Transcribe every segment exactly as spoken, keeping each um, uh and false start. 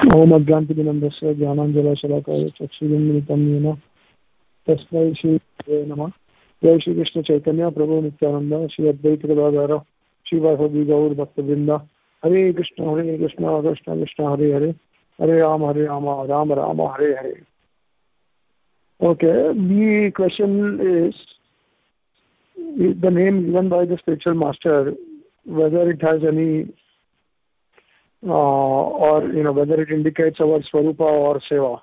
ओम अज्ञानतिमिरन्दस्य ज्ञानाञ्जनशलाकया चक्षुरुन्मिलितं येन तस्मै श्रीगुरवे नमः। जय श्री कृष्ण चैतन्य प्रभु नित्यानंद श्री अद्वैत गदाधर श्रीवासदि गौर भक्तवृंद। हरे कृष्ण हरे कृष्ण कृष्ण कृष्ण हरे हरे हरे राम हरे Ram Ram Ram Hare Hare. Okay, the question is the name given by the spiritual master, whether it has any uh, or you know whether it indicates our swarupa or seva.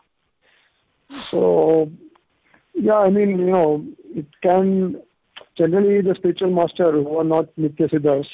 So yeah, I mean you know it can generally the spiritual master who are not Nitya Siddhas,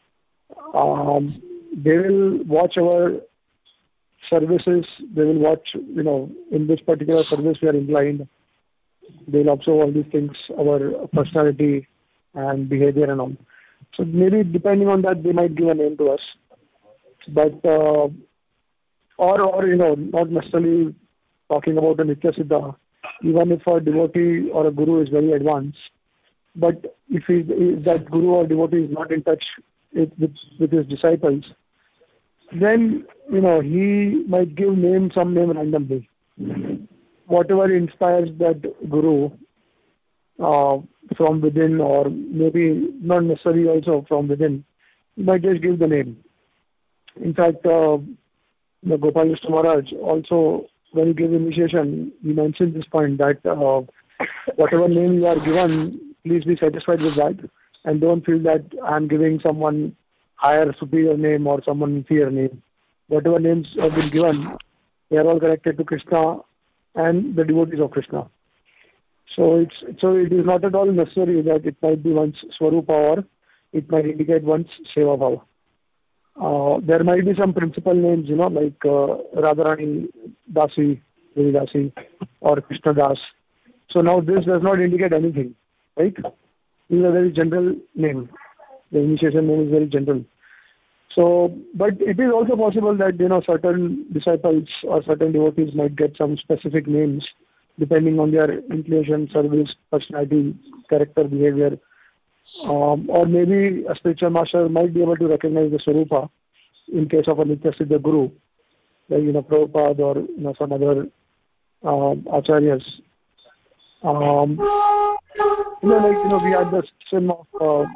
um, they will watch our services, they will watch you know in which particular service we are inclined. They will observe all these things, our personality and behavior and all. So maybe depending on that, they might give a name to us. But uh, or or you know, not necessarily talking about a Nitya Siddha. Even if a devotee or a guru is very advanced, but if, he, if that guru or devotee is not in touch with, with with his disciples, then you know he might give name some name randomly. Whatever inspires that guru uh, from within, or maybe not necessarily also from within, he might just give the name. In fact, uh, the Gopal Krishna Maharaj also, when he gave initiation, he mentioned this point that uh, whatever name you are given, please be satisfied with that, and don't feel that I am giving someone higher, superior name or someone inferior name. Whatever names have been given, they are all connected to Krishna and the devotees of Krishna. So it's so it is not at all necessary that it might be one's Swarupa or it might indicate one's Seva Bhava. Uh, there might be some principal names, you know, like uh, Radharani Dasi, Devi Dasi, or Krishna Das. So now this does not indicate anything, right? This is a very general name. The initiation name is very general. So, but it is also possible that, you know, certain disciples or certain devotees might get some specific names depending on their inclination, service, personality, character, behavior. Um, or maybe a spiritual master might be able to recognize the Swarupa in case of a Nitya Siddha Guru, like, you know, Prabhupada or, you know, some other um, acharyas. Um, you know, like, you know, we had the system of... Uh,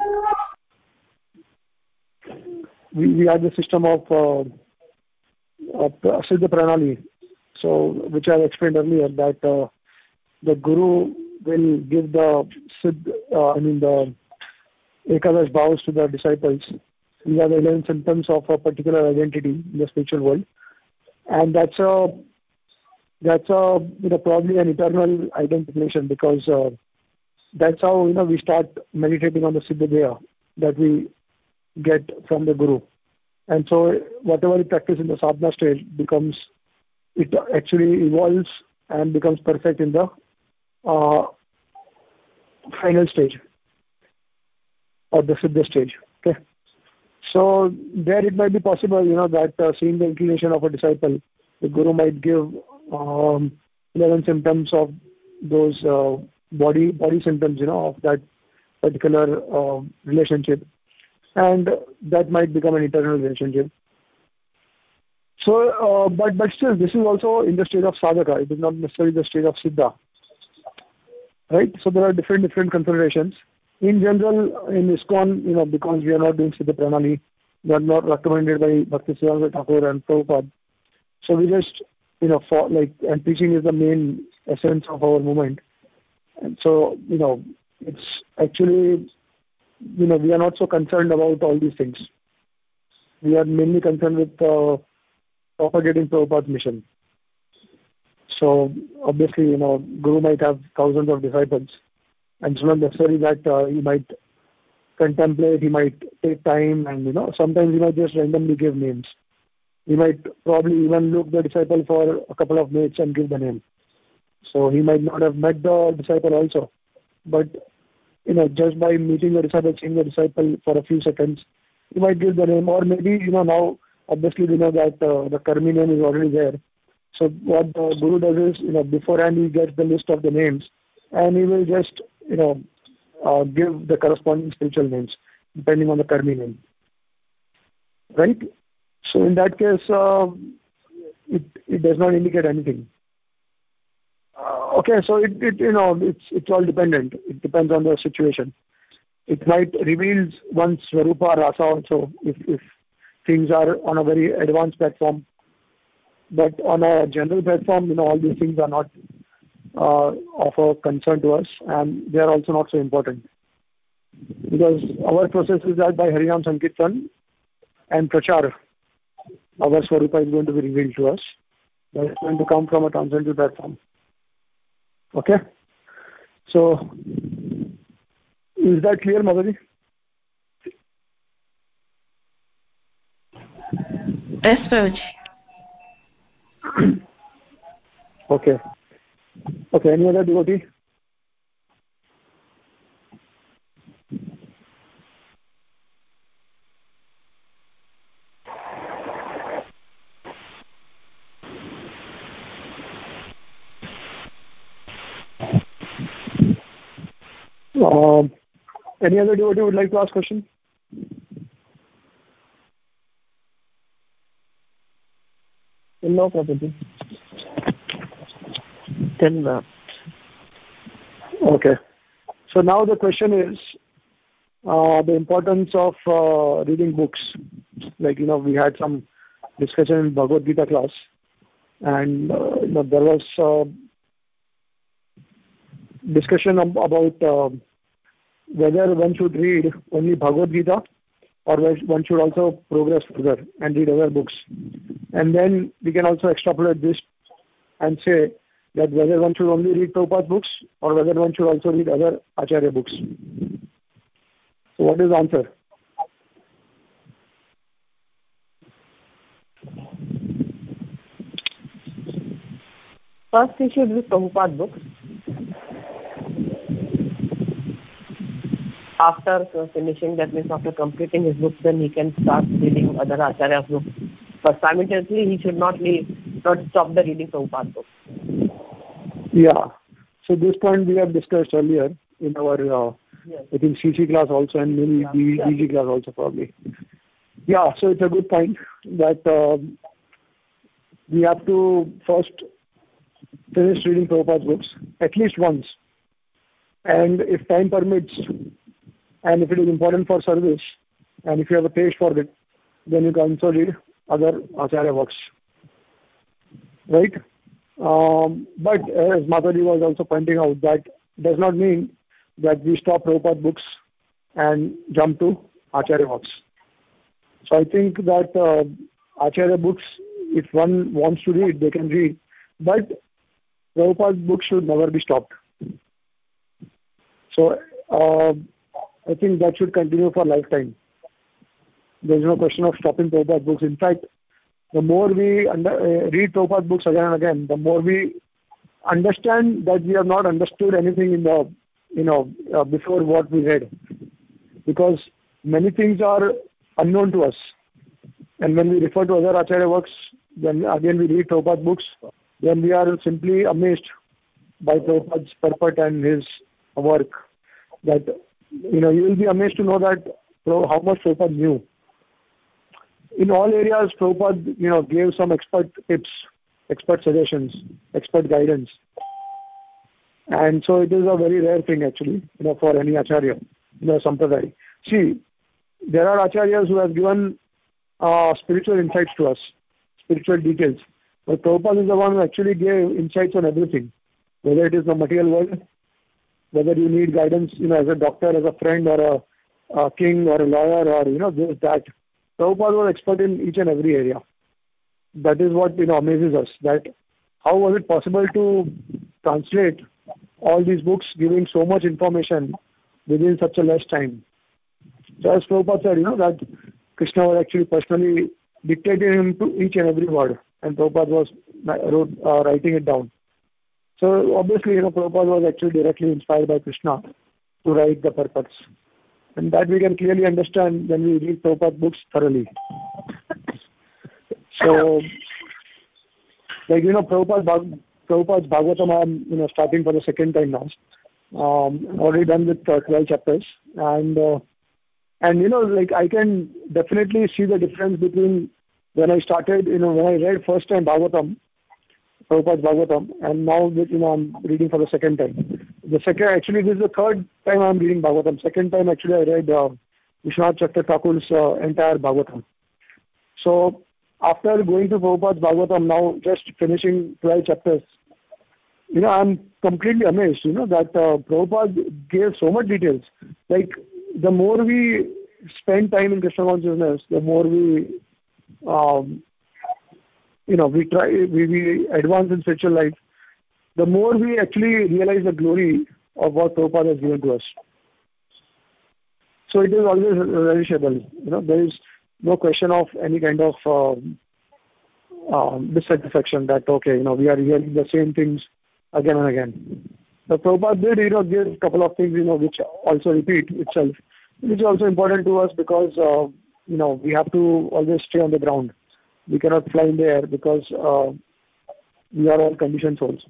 We, we had the system of uh, uh, Siddha Pranali, so which I explained earlier, that uh, the Guru will give the Siddha, uh, I mean the Ekadash Bhavas to the disciples. These are the eleven symptoms of a particular identity in the spiritual world, and that's a that's a you know probably an eternal identification, because uh, that's how you know we start meditating on the Siddha Deha that we get from the Guru. And so whatever we practice in the sadhana stage becomes, it actually evolves and becomes perfect in the uh, final stage or the Siddha stage. Okay. So there it might be possible, you know, that uh, seeing the inclination of a disciple, the Guru might give um, eleven symptoms of those uh, body body symptoms, you know, of that particular uh, relationship. And that might become an eternal relationship. So, uh, but but still, this is also in the stage of sadhaka. It is not necessarily the stage of siddha, right? So there are different different considerations. In general, in ISKCON, you know, because we are not doing siddha pranali, we are not recommended by Bhakti Siddhanta Thakur and Prabhupada. So we just, you know, for like, and teaching is the main essence of our movement. And so, you know, it's actually, you know, we are not so concerned about all these things. We are mainly concerned with uh, propagating Prabhupada's mission. So obviously, you know, Guru might have thousands of disciples, and it's not necessary that uh, he might contemplate, he might take time, and you know, sometimes he might just randomly give names. He might probably even look the disciple for a couple of minutes and give the name. So he might not have met the disciple also, but you know, just by meeting the disciple, seeing the disciple for a few seconds, he might give the name. Or maybe, you know, now, obviously we know that uh, the Karmi name is already there. So what the Guru does is, you know, beforehand he gets the list of the names, and he will just, you know, uh, give the corresponding spiritual names, depending on the Karmi name. Right? So in that case, uh, it, it does not indicate anything. Uh, okay, so it, it you know it's it's all dependent. It depends on the situation. It might reveal one's Swarupa Rasa also if if things are on a very advanced platform. But on a general platform, you know, all these things are not uh, of a concern to us, and they are also not so important. Because our process is that by Harinam Sankirtan and Prachar, our Swarupa is going to be revealed to us. That is going to come from a transcendental platform. Okay? So, is that clear, Madhavi? Yes, Prabhuji. Okay. Okay, any other devotee? Um, any other devotee would like to ask question? No, Prabhuji. Still not. Okay. So now the question is uh, the importance of uh, reading books. Like, you know, we had some discussion in Bhagavad Gita class, and uh, you know, there was uh, discussion ab- about uh, whether one should read only Bhagavad Gita or one should also progress further and read other books. And then we can also extrapolate this and say that whether one should only read Prabhupada's books or whether one should also read other Acharya books. So what is the answer? First, he should read Prabhupada's books. After uh, finishing, that means after completing his books, then he can start reading other Acharya's books. But simultaneously, he should not leave, not stop the reading Prabhupada's books. Yeah. So this point we have discussed earlier in our, uh, yes. I think, C C class also and maybe yeah. D, yeah. D G class also probably. Yeah, so it's a good point that uh, we have to first finish reading Prabhupada's books at least once. And if time permits, and if it is important for service, and if you have a taste for it, then you can also read other Acharya works. Right? Um, but as Mataji was also pointing out, that does not mean that we stop Prabhupada books and jump to Acharya works. So I think that uh, Acharya books, if one wants to read, they can read. But Prabhupada's books should never be stopped. So uh, I think that should continue for lifetime. There is no question of stopping Prabhupada's books. In fact, the more we under, uh, read Prabhupada's books again and again, the more we understand that we have not understood anything in the, you know, uh, before what we read. Because many things are unknown to us. And when we refer to other Acharya works, then again we read Prabhupada's books, then we are simply amazed by Prabhupada's purport and his work. That, you know, you will be amazed to know that how much Prabhupada knew. In all areas, Prabhupada, you know, gave some expert tips, expert suggestions, expert guidance. And so it is a very rare thing actually, you know, for any Acharya, you know, Sampradaya. See, there are Acharyas who have given uh, spiritual insights to us, spiritual details. But Prabhupada is the one who actually gave insights on everything, whether it is the material world, whether you need guidance, you know, as a doctor, as a friend, or a, a king, or a lawyer, or, you know, this, that. Prabhupada was expert in each and every area. That is what, you know, amazes us, that how was it possible to translate all these books giving so much information within such a less time. So as Prabhupada said, you know, that Krishna was actually personally dictating him to each and every word, and Prabhupada was wrote, uh, writing it down. So obviously, you know, Prabhupada was actually directly inspired by Krishna to write the purports. And that we can clearly understand when we read Prabhupada's books thoroughly. So, like, you know, Prabhupada, Prabhupada's Bhagavatam, I'm, you know, starting for the second time now. Um, already done with uh, twelve chapters. And, uh, and, you know, like, I can definitely see the difference between when I started, you know, when I read first time Bhagavatam, Prabhupada's Bhagavatam, and now, you know, I'm reading for the second time. The second, actually, this is the third time I'm reading Bhagavatam. Second time, actually, I read uh, Vishwanath Chakravarti Thakur's uh, entire Bhagavatam. So, after going to Prabhupada's Bhagavatam, now just finishing twelve chapters, you know, I'm completely amazed, you know, that uh, Prabhupada gave so much details. Like, the more we spend time in Krishna consciousness, the more we, um, you know, we try, we, we advance in spiritual life, the more we actually realize the glory of what Prabhupada has given to us. So it is always relishable. You know, there is no question of any kind of um, um, dissatisfaction that, okay, you know, we are hearing the same things again and again. The Prabhupada did, you know, give a couple of things, you know, which also repeat itself, which is also important to us because, uh, you know, we have to always stay on the ground. We cannot fly in the air because uh, we are all conditioned souls.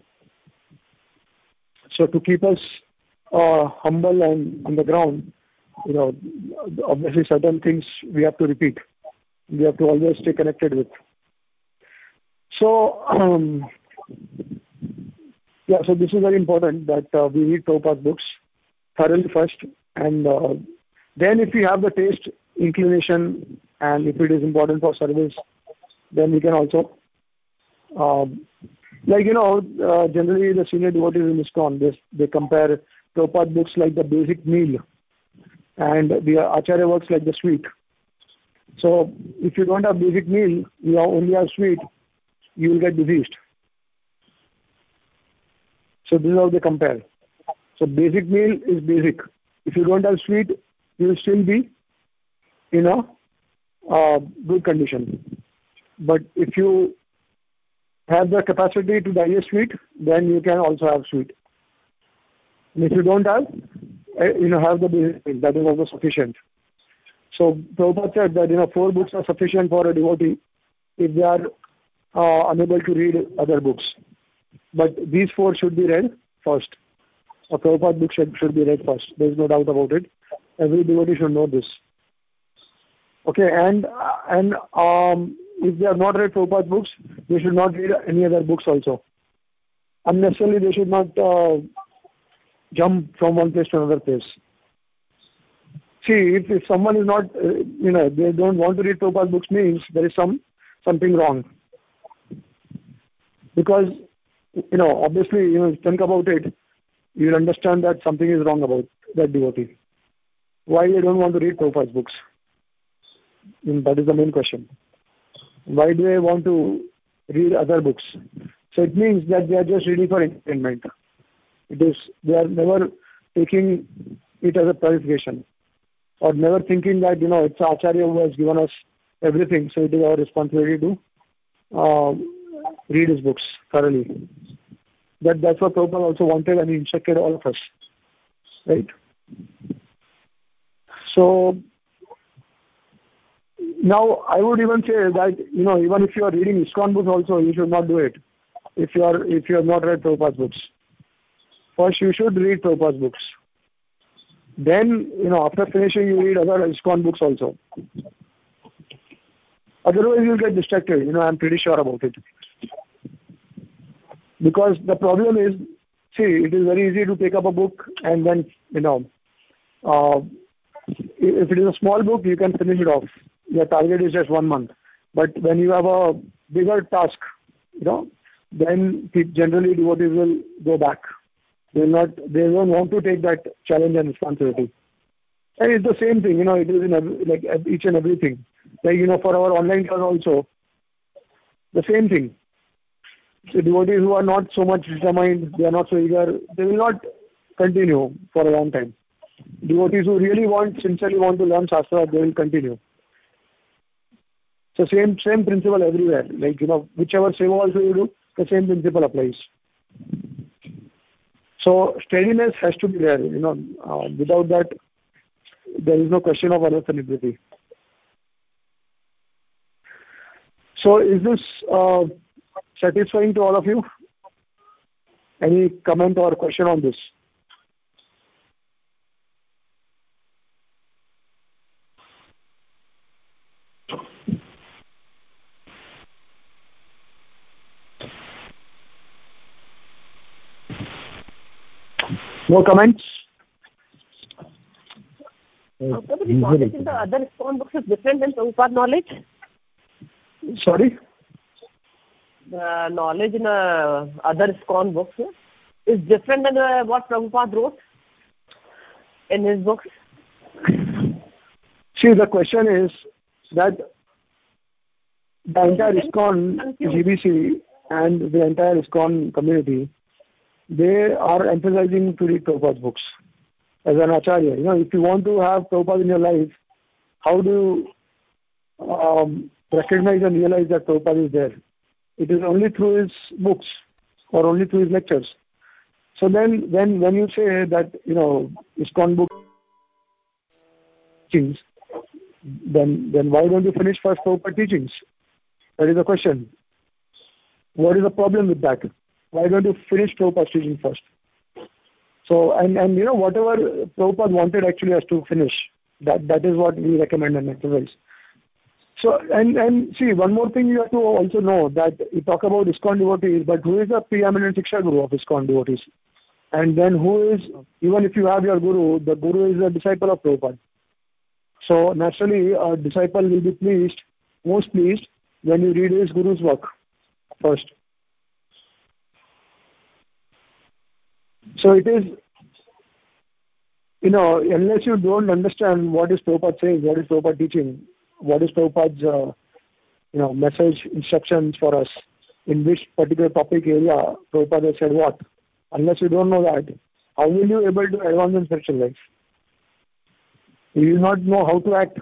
So to keep us uh, humble and on the ground, you know, obviously certain things we have to repeat. We have to always stay connected with. So, um, yeah, so this is very important that uh, we read Prabhupada's books thoroughly first, and uh, then if we have the taste, inclination, and if it is important for service, then we can also, um, like, you know, uh, generally the senior devotees in ISKCON, they, they compare Prabhupada books like the basic meal, and the Acharya works like the sweet. So if you don't have basic meal, you only have sweet, you will get diseased. So this is how they compare. So basic meal is basic. If you don't have sweet, you will still be in a uh, good condition. But if you have the capacity to digest sweet, then you can also have sweet. And if you don't have, you know, have the basic meal, that is also sufficient. So Prabhupada said that, you know, four books are sufficient for a devotee if they are uh, unable to read other books. But these four should be read first. A Prabhupada book should, should be read first. There is no doubt about it. Every devotee should know this. Okay, and and um, if they have not read Prabhupada books, they should not read any other books also. Unnecessarily, they should not uh, jump from one place to another place. See, if, if someone is not, uh, you know, they don't want to read Prabhupada books, means there is some something wrong. Because, you know, obviously, you know, think about it, you'll understand that something is wrong about that devotee. Why they don't want to read Prabhupada's books? And that is the main question. Why do they want to read other books? So it means that they are just reading for entertainment. It is, they are never taking it as a purification, or never thinking that, you know, it's Acharya who has given us everything, so it is our responsibility to uh, read his books thoroughly. That that's what Prabhupada also wanted, and he instructed all of us, right? So now I would even say that, you know, even if you are reading ISKCON books also, you should not do it. If you are if you have not read Prabhupada's books, first you should read Prabhupada's books. Then, you know, after finishing, you read other ISKCON books also. Otherwise, you'll get distracted. You know, I'm pretty sure about it. Because the problem is, see, it is very easy to take up a book and then, you know, uh, if it is a small book, you can finish it off. Your target is just one month. But when you have a bigger task, you know, then generally devotees will go back. They will not, they don't want to take that challenge and responsibility. And it's the same thing, you know, it is in every, like each and everything. Like, you know, for our online class also, the same thing. So devotees who are not so much determined, they are not so eager, they will not continue for a long time. Devotees who really want, sincerely want to learn Shastra, they will continue. So same same principle everywhere. Like, you know, whichever seva also you do, the same principle applies. So steadiness has to be there, you know. Uh, without that, there is no question of unsustainability. So is this uh, satisfying to all of you? Any comment or question on this? No comments? Uh, but the knowledge in the other ISKCON books is different than Prabhupada knowledge? Sorry? The knowledge in uh, other ISKCON books is different than uh, what Prabhupada wrote in his books? See, the question is that the entire ISKCON G B C and the entire ISKCON community, they are emphasizing to read Prabhupada's books as an acharya. You know, if you want to have Prabhupada in your life, how do you um, recognize and realize that Prabhupada is there? It is only through his books or only through his lectures. So then, when when you say that, you know, ISKCON book teachings, then then why don't you finish first Prabhupada teachings? That is the question. What is the problem with that? Why don't you finish Prabhupada's teaching first? So, and, and you know, whatever Prabhupada wanted actually has to finish. That That is what we recommend and advise. So, and, and see, one more thing you have to also know, that you talk about ISKCON devotees, but who is the preeminent Shiksha Guru of ISKCON devotees? And then who is, even if you have your Guru, the Guru is a disciple of Prabhupada. So, naturally, a disciple will be pleased, most pleased, when you read his Guru's work first. So it is, you know, unless you don't understand what is Prabhupada saying, what is Prabhupada teaching, what is Prabhupada's, uh, you know, message, instructions for us, in which particular topic area Prabhupada has said what, unless you don't know that, how will you able to advance in spiritual life? You will not know how to act.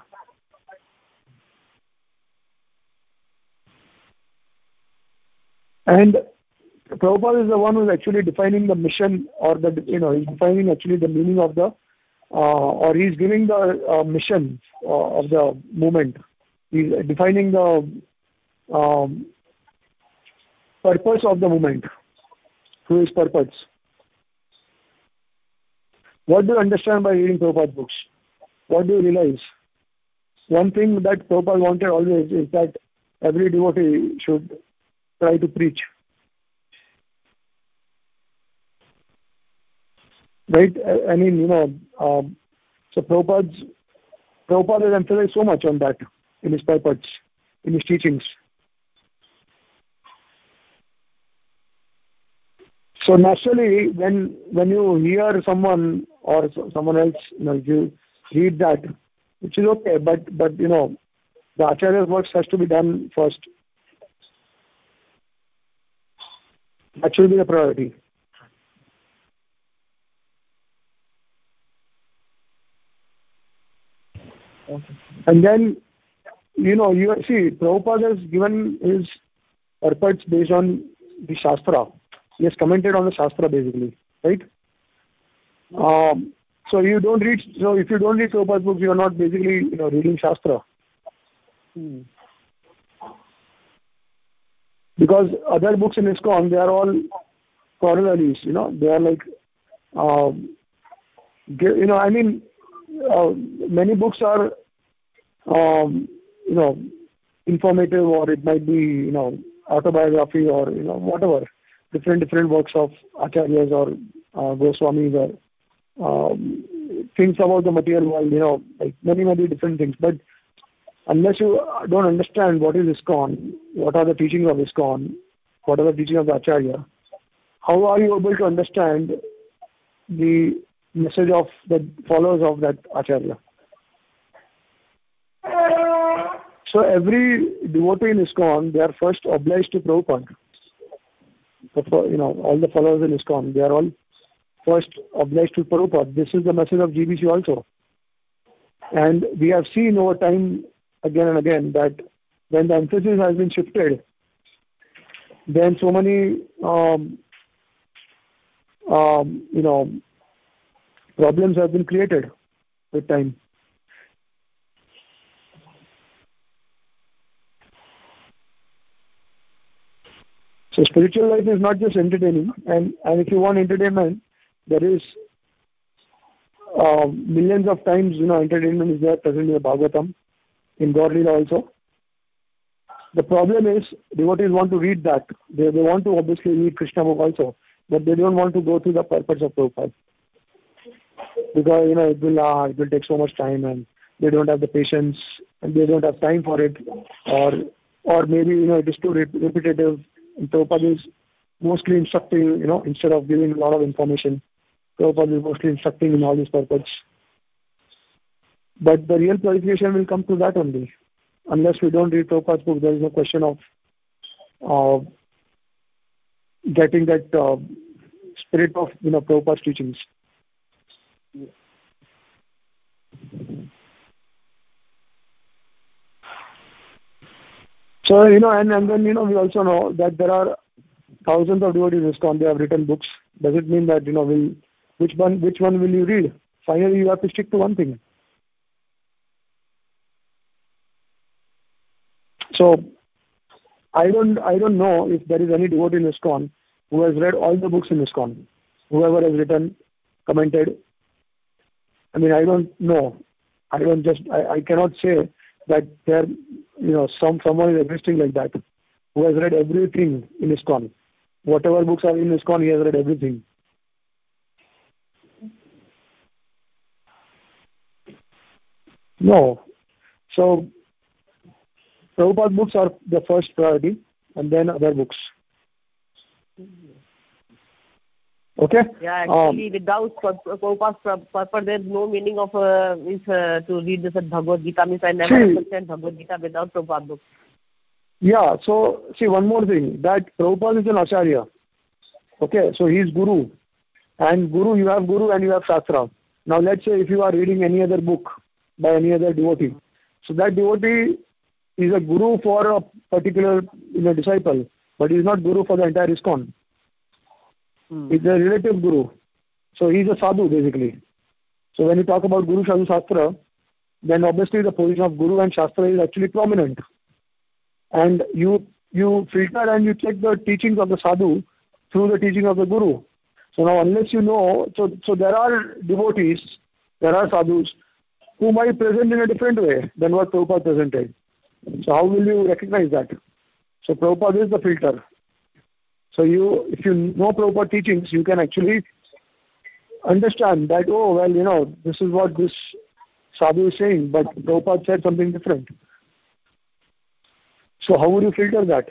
And Prabhupada is the one who is actually defining the mission, or the, you know, he's defining actually the meaning of the, uh, or he's giving the uh, mission uh, of the movement. He's defining the um, purpose of the movement, through his purpose. What do you understand by reading Prabhupada's books? What do you realize? One thing that Prabhupada wanted always is that every devotee should try to preach. Right? I mean, you know, um, so Prabhupada's, Prabhupada has emphasized so much on that in his purpose, in his teachings. So naturally, when when you hear someone or someone else, you know, you read that, which is okay, but but you know, the Acharya's works has to be done first. That should be the priority. Okay. And then, you know, you see, Prabhupada has given his purpose based on the Shastra. He has commented on the Shastra basically, right? Um, so you don't read, so if you don't read Prabhupada's books, you are not basically, you know, reading Shastra. Hmm. Because other books in ISKCON, they are all corollaries, you know, they are like, um, you know, I mean, uh, many books are, um, you know, informative, or it might be, you know, autobiography, or, you know, whatever, different, different works of Acharyas or uh, Goswamis, or um, things about the material world, you know, like many, many different things. But unless you don't understand what is ISKCON, what are the teachings of ISKCON, what are the teachings of the Acharya, how are you able to understand the message of the followers of that Acharya? So every devotee in ISKCON, they are first obliged to Prabhupada. You know, all the followers in ISKCON, they are all first obliged to Prabhupada. This is the message of G B C also. And we have seen over time, again and again, that when the emphasis has been shifted, then so many, um, um, you know, problems have been created with time. So spiritual life is not just entertaining, and, and if you want entertainment, there is uh, millions of times, you know, entertainment is there present in the Bhagavatam, in Gaur Leela also. The problem is devotees want to read that. They, they want to obviously read Krishna book also, but they don't want to go through the purpose of Prabhupada. because you know it will uh, it will take so much time, and they don't have the patience, and they don't have time for it, or or maybe you know it is too re- repetitive. And Prabhupada is mostly instructing, you know, instead of giving a lot of information. Prabhupada is mostly instructing in all these purports. But the real purification will come to that only. Unless we don't read Prabhupada's book, there is no question of uh, getting that uh, spirit of you know Prabhupada's teachings. So you know, and, and then you know we also know that there are thousands of devotees in ISKCON. They have written books. Does it mean that you know will which one which one will you read? Finally, you have to stick to one thing. So I don't I don't know if there is any devotee in ISKCON who has read all the books in ISKCON. Whoever has written, commented. I mean, I don't know. I don't just I, I cannot say that there you know some someone is existing like that who has read everything in ISKCON. Whatever books are in ISKCON, he has read everything. No. So Prabhupada books are the first priority, and then other books. Okay? Yeah, actually, um, without Prabhupada's purpose, there is no meaning of uh, is, uh, to read this at Bhagavad Gita. Means I never see, understand Bhagavad Gita without Prabhupada books. Yeah, so see one more thing, that Prabhupada is an Acharya. Okay, so he is Guru. And Guru, you have Guru and you have Shastra. Now let's say if you are reading any other book by any other devotee, so that devotee is a Guru for a particular you know, disciple, but he is not Guru for the entire ISKCON. Hmm. He's a relative Guru. So he's a sadhu basically. So when you talk about Guru, Sadhu, Shastra, then obviously the position of Guru and Shastra is actually prominent. And you you filter and you check the teachings of the sadhu through the teaching of the Guru. So now unless you know, so, so there are devotees, there are sadhus who might present in a different way than what Prabhupada presented. So how will you recognize that? So Prabhupada is the filter. So you, if you know Prabhupada teachings, you can actually understand that, oh, well, you know, this is what this sadhu is saying, but Prabhupada said something different. So how would you filter that?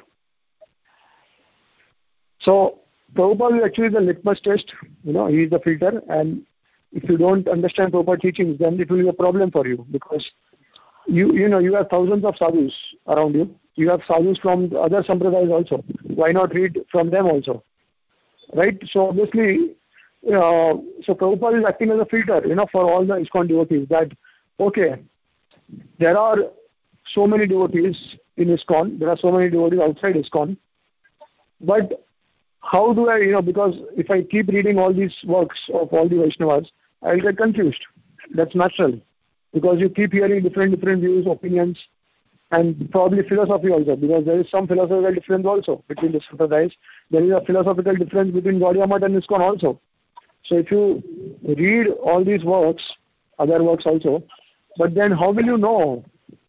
So Prabhupada is actually the litmus test, you know, he is the filter, and if you don't understand Prabhupada teachings, then it will be a problem for you, because you you know, you have thousands of sadhus around you. You have sadhus from other sampradayas also. Why not read from them also? Right? So obviously, uh, so Prabhupada is acting as a filter, you know, for all the ISKCON devotees, that, okay, there are so many devotees in ISKCON, there are so many devotees outside ISKCON, but how do I, you know, because if I keep reading all these works of all the Vaishnavas, I will get confused. That's natural, because you keep hearing different, different views, opinions, and probably philosophy also, because there is some philosophical difference also between the Sampradayas. There is a philosophical difference between Gaudiya Math and ISKCON also. So if you read all these works, other works also, but then how will you know?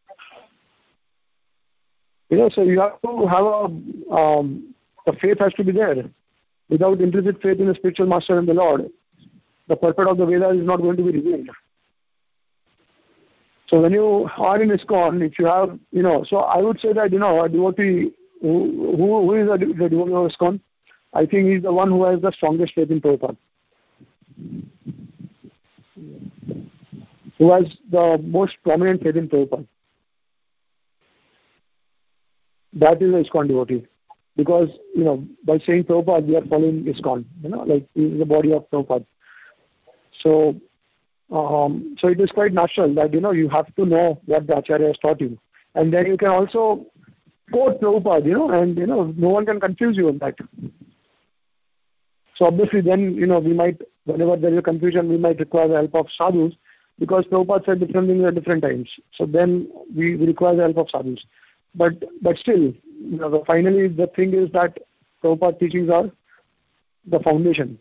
You know, so you have to have a, um, the faith has to be there. Without intrinsic faith in the spiritual master and the Lord, the purport of the Veda is not going to be revealed. So when you are in ISKCON, if you have, you know, so I would say that, you know, a devotee, who, who, who is a, the devotee of ISKCON? I think he's the one who has the strongest faith in Prabhupada. Who has the most prominent faith in Prabhupada. That is an ISKCON devotee. Because, you know, by saying Prabhupada, we are following ISKCON, you know, like he is the body of Prabhupada. So, um, so it is quite natural that, you know, you have to know what the Acharya has taught you. And then you can also quote Prabhupada, you know, and, you know, no one can confuse you on that. So obviously then, you know, we might, whenever there is a confusion, we might require the help of sadhus, because Prabhupada said different things at different times. So then we, we require the help of sadhus. But but still, you know, the, finally the thing is that Prabhupada teachings are the foundation.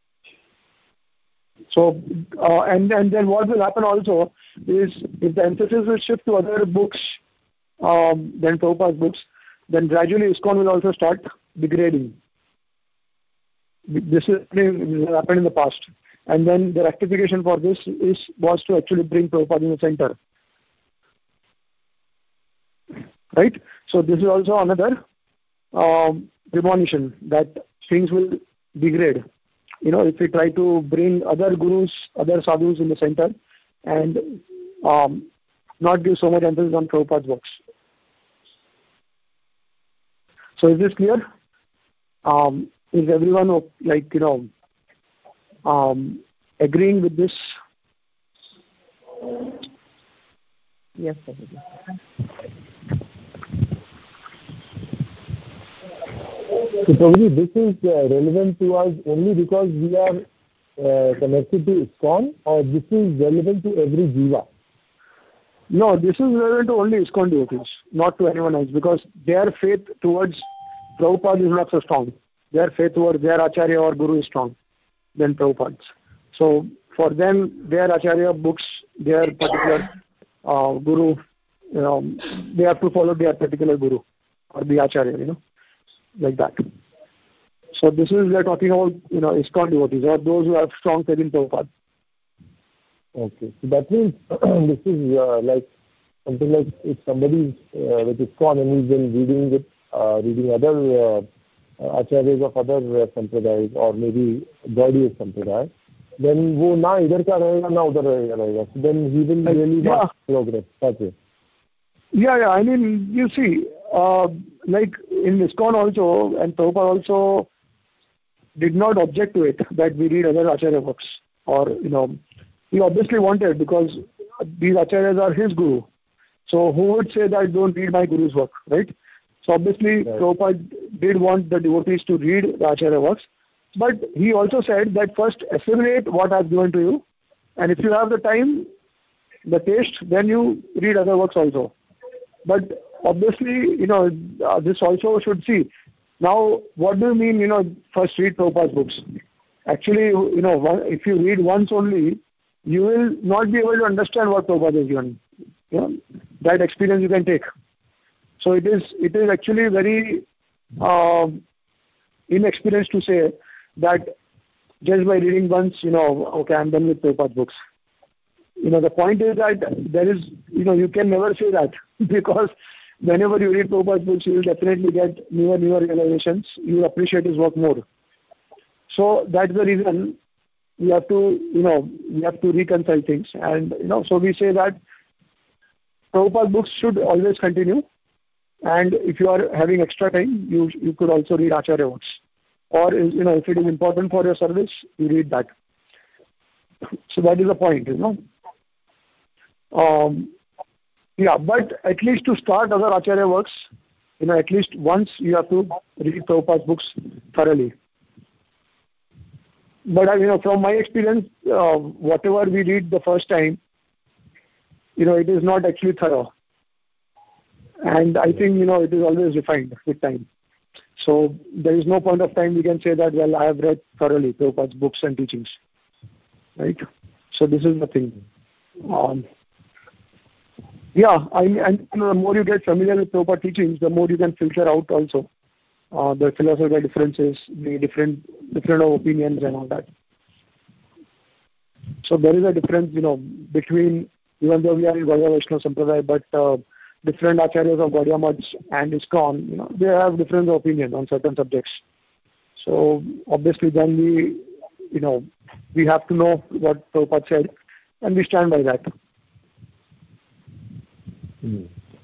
So uh, and and then what will happen also is, if the emphasis will shift to other books um, than Prabhupada's books, then gradually ISKCON will also start degrading. This is this has happened in the past. And then the rectification for this is was to actually bring Prabhupada in the center. Right? So this is also another um, premonition that things will degrade. You know, if we try to bring other gurus, other sadhus in the center and um, not give so much emphasis on Prabhupada's works. So is this clear? Um, is everyone like, you know, um, agreeing with this? Yes, sir. So probably this is uh, relevant to us only because we are uh, connected to ISKCON, or this is relevant to every jiva? No, this is relevant to only ISKCON devotees, not to anyone else, because their faith towards Prabhupada is not so strong. Their faith towards their Acharya or Guru is strong than Prabhupada's. So for them, their Acharya books, their particular uh, Guru, you know, they have to follow their particular Guru or the Acharya, you know, like that. So this is, we are talking about, you know, ISKCON devotees or those who have strong faith in Prabhupada. Okay, so that means this is uh, like something like if somebody is uh, with ISKCON and he's been reading with uh, reading other uh, acharyas of other uh, sampradayas or maybe Gaudiya sampradaya, then वो ना इधर का रहेगा ना उधर रहेगा. So then he will really yeah. not progress. That's it. Yeah, yeah. I mean, you see, uh, like in ISKCON also, and Prabhupada also did not object to it that we read other acharya works, or you know, he obviously wanted, because these acharyas are his guru. So who would say that don't read my guru's work, right? So obviously, right. Prabhupada did want the devotees to read the acharya works, but he also said that first assimilate what I've given to you, and if you have the time, the taste, then you read other works also. But obviously, you know, uh, this also should see. Now, what do you mean, you know, first read Prabhupada's books? Actually, you know, one, if you read once only, you will not be able to understand what Prabhupada has given. You know, that experience you can take. So it is it is actually very uh, inexperienced to say that just by reading once, you know, okay, I'm done with Prabhupada's books. You know, the point is that there is, you know, you can never say that, because whenever you read Prabhupada's books, you will definitely get newer, newer realizations. You will appreciate his work more. So that's the reason we have to, you know, we have to reconcile things. And, you know, so we say that Prabhupada's books should always continue. And if you are having extra time, you you could also read Acharya works. Or, you know, if it is important for your service, you read that. So that is the point, you know. Um, yeah, but at least to start other Acharya works, you know, at least once you have to read Prabhupada's books thoroughly. But, you know, from my experience, uh, whatever we read the first time, you know, it is not actually thorough. And I think, you know, it is always refined with time. So there is no point of time we can say that, well, I have read thoroughly Prabhupada's books and teachings. Right? So this is the thing. Um, yeah, I mean, and you know, the more you get familiar with Prabhupada teachings, the more you can filter out also uh, the philosophical differences, the different different opinions and all that. So there is a difference, you know, between, even though we are in Gaudiya Vaishnava Sampradaya, but uh, different acharyas of Gaudiya Maths and ISKCON, you know, they have different opinions on certain subjects. So obviously then we, you know, we have to know what Prabhupada said, and we stand by that. Hmm.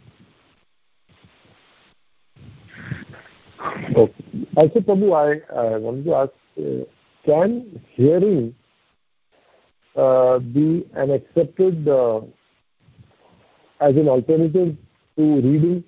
Okay. Also, Prabhu, I uh, wanted to ask, uh, can hearing uh, be an accepted uh, as an alternative to reading?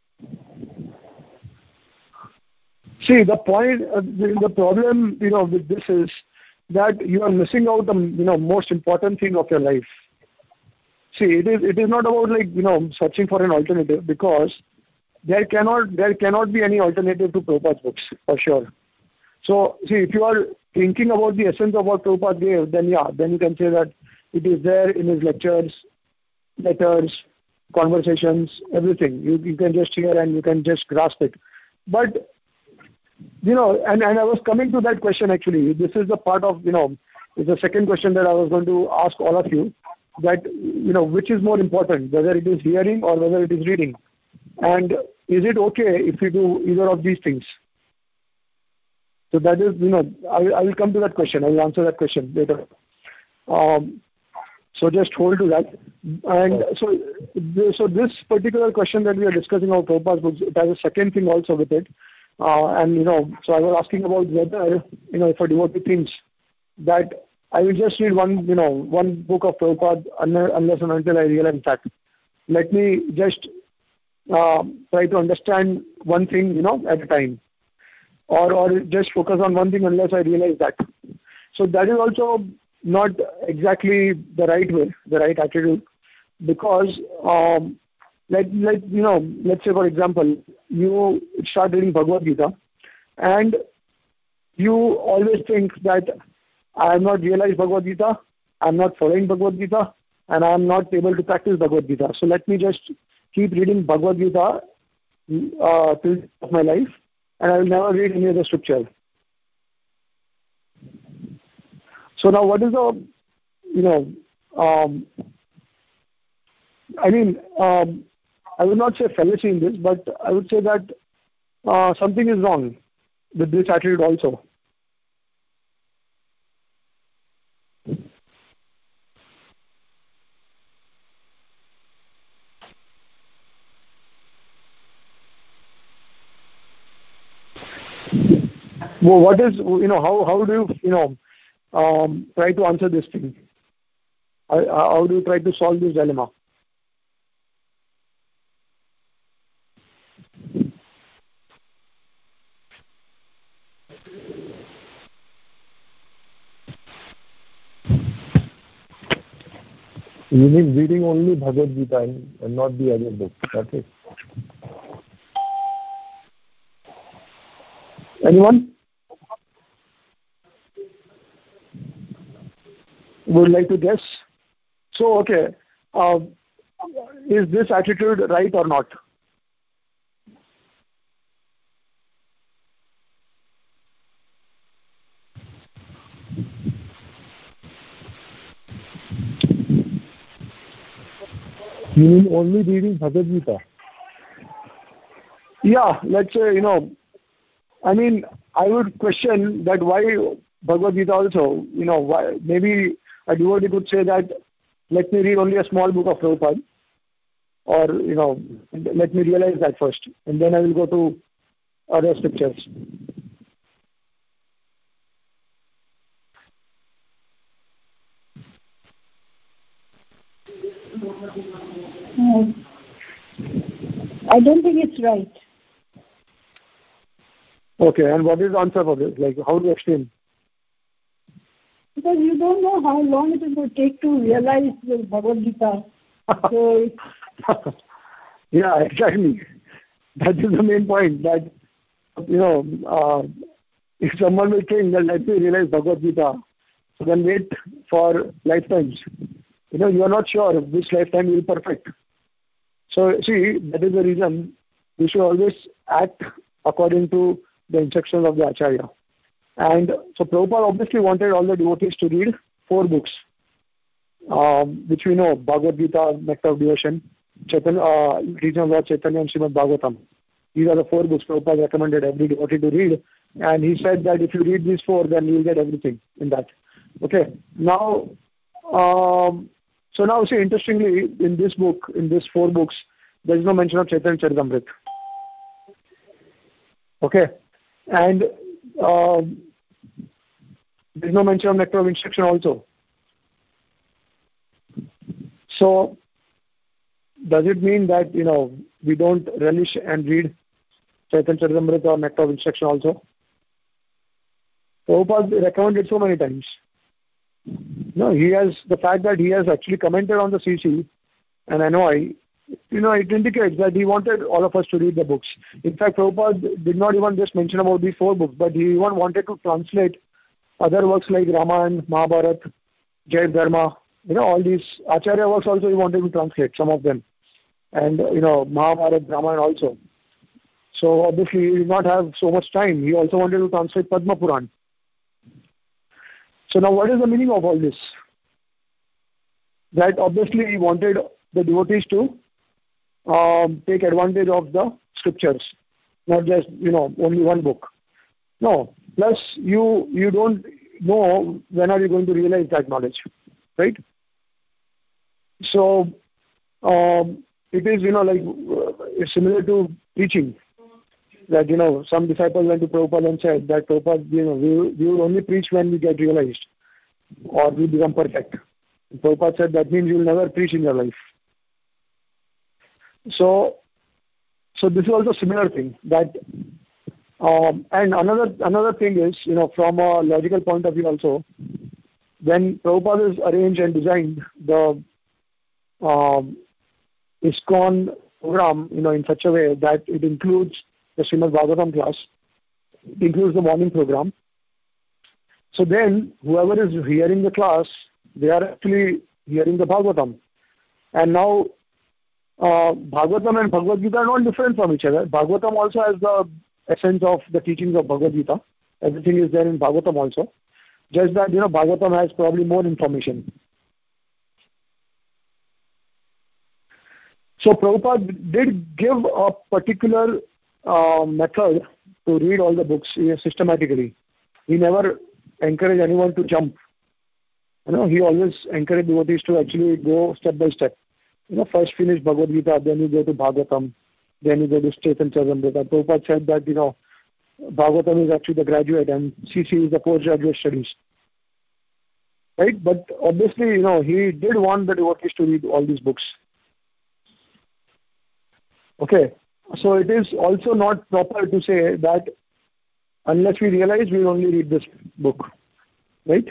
See, the point, uh, the, the problem, you know, with this is that you are missing out the, you know, most important thing of your life. See, it is it is not about, like, you know, searching for an alternative, because there cannot there cannot be any alternative to Prabhupada's books, for sure. So, see, if you are thinking about the essence of what Prabhupada gave, then yeah, then you can say that it is there in his lectures, letters, conversations, everything. You you can just hear and you can just grasp it. But, you know, and, and I was coming to that question actually. This is the part of, you know, is the second question that I was going to ask all of you, that, you know, which is more important, whether it is hearing or whether it is reading? And is it okay if we do either of these things? So that is, you know, I, I will come to that question. I will answer that question later. Um, so just hold to that. And so, so this particular question that we are discussing about Prabhupada's books, it has a second thing also with it. Uh, and, you know, so I was asking about whether, you know, if a devotee thinks that I will just read one, you know, one book of Prabhupada unless and until I realize that. Let me just uh, try to understand one thing, you know, at a time. Or, or just focus on one thing unless I realize that. So that is also not exactly the right way, the right attitude. Because, um, like, like, you know, let's say, for example, you start reading Bhagavad Gita and you always think that I have not realized Bhagavad Gita, I am not following Bhagavad Gita, and I am not able to practice Bhagavad Gita. So let me just keep reading Bhagavad Gita uh, till the end of my life, and I will never read any other scripture. So now what is the, you know, um, I mean, um, I would not say fallacy in this, but I would say that uh, something is wrong with this attitude also. Well, what is, you know, how, how do you, you know, um, try to answer this thing? How, how do you try to solve this dilemma? You mean reading only Bhagavad Gita and, and not the other books, that's it? Anyone would like to guess? So, okay, uh, is this attitude right or not? You mean only reading Bhagavad Gita? Yeah, let's say, you know, I mean, I would question that why Bhagavad Gita also, you know, why, maybe a devotee could say that, let me read only a small book of Prabhupada, or, you know, let me realize that first, and then I will go to other scriptures. I don't think it's right. Okay, and what is the answer for this? Like, how do you explain? Because you don't know how long it will take to realize the Bhagavad Gita. So yeah, exactly. That is the main point. That, you know, uh, if someone will think that let me realize Bhagavad Gita, so then wait for lifetimes. You know, you are not sure which lifetime you will perfect. So, see, that is the reason we should always act according to the instructions of the Acharya. And so Prabhupada obviously wanted all the devotees to read four books, um, which we know, Bhagavad Gita, Nectar of Devotion, Chaitanya, uh, Teaching of Lord Chaitanya, and Srimad Bhagavatam. These are the four books Prabhupada recommended every devotee to read. And he said that if you read these four, then you will get everything in that. Okay. Now, um, so now see, interestingly, in this book, in these four books, there is no mention of Chaitanya Charitamrita. Okay. And um, there is no mention of Nectar of Instruction also. So, does it mean that, you know, we don't relish and read Chaitanya Charitamrita or Nectar of Instruction also? Prabhupada recommended so many times. No, he has, the fact that he has actually commented on the C C and N O I, you know, it indicates that he wanted all of us to read the books. In fact, Prabhupada did not even just mention about these four books, but he even wanted to translate other works like Ramayana, Mahabharata, Jai Dharma, you know, all these Acharya works also he wanted to translate, some of them. And, you know, Mahabharata, Ramayana also. So, obviously, he did not have so much time. He also wanted to translate Padma Puran. So now what is the meaning of all this? That obviously he wanted the devotees to um, take advantage of the scriptures, not just, you know, only one book. No, plus you you don't know when are you going to realize that knowledge, right? So um, it is, you know, like uh, it's similar to preaching. That, you know, some disciples went to Prabhupada and said that Prabhupada, you know, we, we will only preach when we get realized or we become perfect. Prabhupada said that means you will never preach in your life. So, so this is also a similar thing. That, um, and another another thing is, you know, from a logical point of view also, when Prabhupada has arranged and designed the um, ISKCON program, you know, in such a way that it includes the Srimad Bhagavatam class, it includes the morning program. So then, whoever is hearing the class, they are actually hearing the Bhagavatam. And now, uh, Bhagavatam and Bhagavad Gita are not different from each other. Bhagavatam also has the essence of the teachings of Bhagavad Gita. Everything is there in Bhagavatam also. Just that, you know, Bhagavatam has probably more information. So Prabhupada did give a particular uh, method to read all the books uh, systematically. He never encouraged anyone to jump. You know, he always encouraged devotees to actually go step by step. You know, first finish Bhagavad Gita, then you go to Bhagavatam, then you go to Chaitanya Charitamrita. Prabhupada said that, you know, Bhagavatam is actually the graduate and C C is the postgraduate studies. Right? But obviously, you know, he did want the devotees to read all these books. Okay. So it is also not proper to say that unless we realize, we only read this book. Right?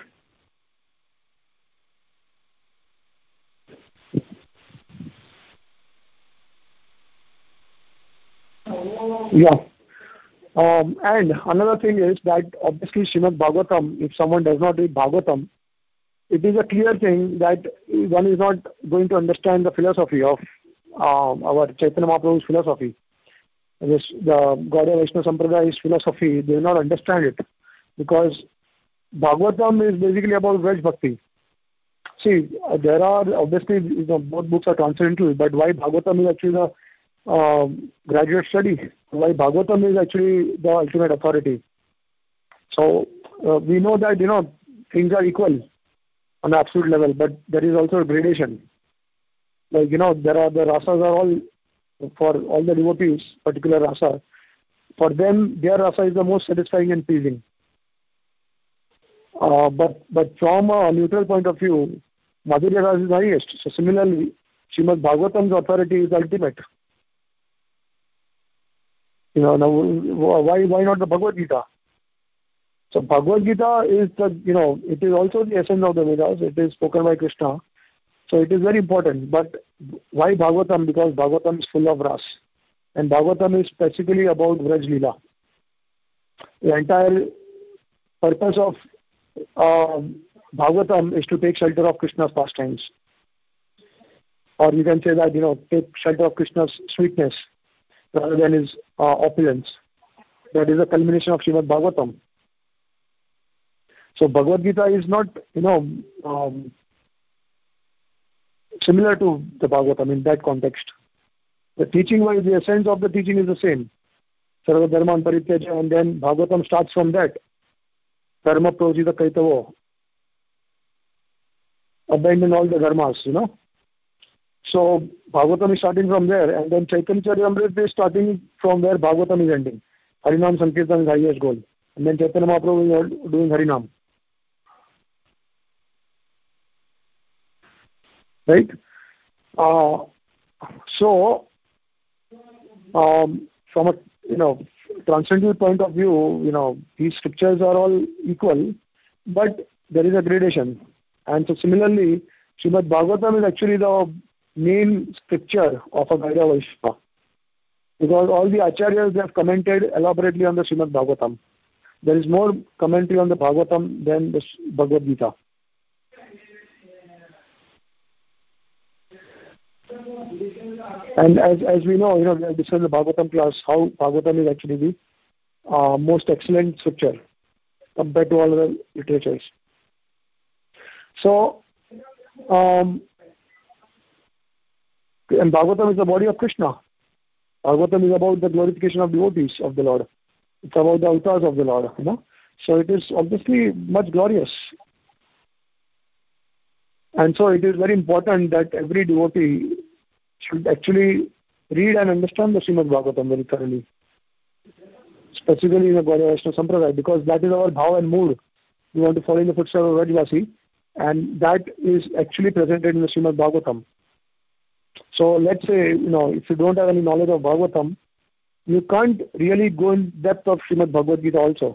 Yeah. Um, and another thing is that obviously Srimad Bhagavatam, if someone does not read Bhagavatam, it is a clear thing that one is not going to understand the philosophy of um, our Chaitanya Mahaprabhu's philosophy. This, the Gaudiya Vaishnava Sampraday's philosophy, they will not understand it, because Bhagavatam is basically about Vraj Bhakti. See, uh, there are obviously, you know, both books are transcendental, but why Bhagavatam is actually the um, graduate study, why Bhagavatam is actually the ultimate authority. So uh, we know that, you know, things are equal on the absolute level, but there is also a gradation. Like, you know, there are the rasas are all, for all the devotees, particular rasa, for them, their rasa is the most satisfying and pleasing. Uh, but but from a neutral point of view, Madhurya rasa is the highest. So similarly, Srimad Bhagavatam's authority is ultimate. You know, now why why not the Bhagavad Gita? So Bhagavad Gita is the, you know, it is also the essence of the Vedas. It is spoken by Krishna. So it is very important. But why Bhagavatam? Because Bhagavatam is full of ras. And Bhagavatam is specifically about Vraj Leela. The entire purpose of uh, Bhagavatam is to take shelter of Krishna's pastimes. Or you can say that, you know, take shelter of Krishna's sweetness rather than his uh, opulence. That is a culmination of Srimad Bhagavatam. So Bhagavad Gita is not, you know, um, similar to the Bhagavatam in that context. The teaching-wise, the essence of the teaching is the same. Sarva Dharman Parityaja, and then Bhagavatam starts from that. Dharma Projita Kaitavo. Abandon all the dharmas, you know. So Bhagavatam is starting from there, and then Chaitanya Charitamrita is starting from where Bhagavatam is ending. Harinam Sankirtan is highest goal. And then Chaitanya Mahaprabhu is doing Harinam. Right? Uh, so, um, from a, you know, transcendental point of view, you know, these scriptures are all equal, but there is a gradation. And so similarly, Srimad Bhagavatam is actually the main scripture of a Gaudiya Vaishnava, because all the acharyas, they have commented elaborately on the Srimad Bhagavatam. There is more commentary on the Bhagavatam than the Bhagavad Gita. And as as we know, you know, we have discussed the Bhagavatam class, how Bhagavatam is actually the uh, most excellent scripture compared to all other literatures. So, um, and Bhagavatam is the body of Krishna. Bhagavatam is about the glorification of devotees of the Lord. It's about the avatars of the Lord, you know. So it is obviously much glorious. And so it is very important that every devotee should actually read and understand the Srimad Bhagavatam very thoroughly. Specifically in the Gaudiya Vaishnava Sampradaya, because that is our bhav and mood. We want to follow in the footsteps of Vrajvasi, and that is actually presented in the Srimad Bhagavatam. So let's say, you know, if you don't have any knowledge of Bhagavatam, you can't really go in depth of Srimad Bhagavad Gita also.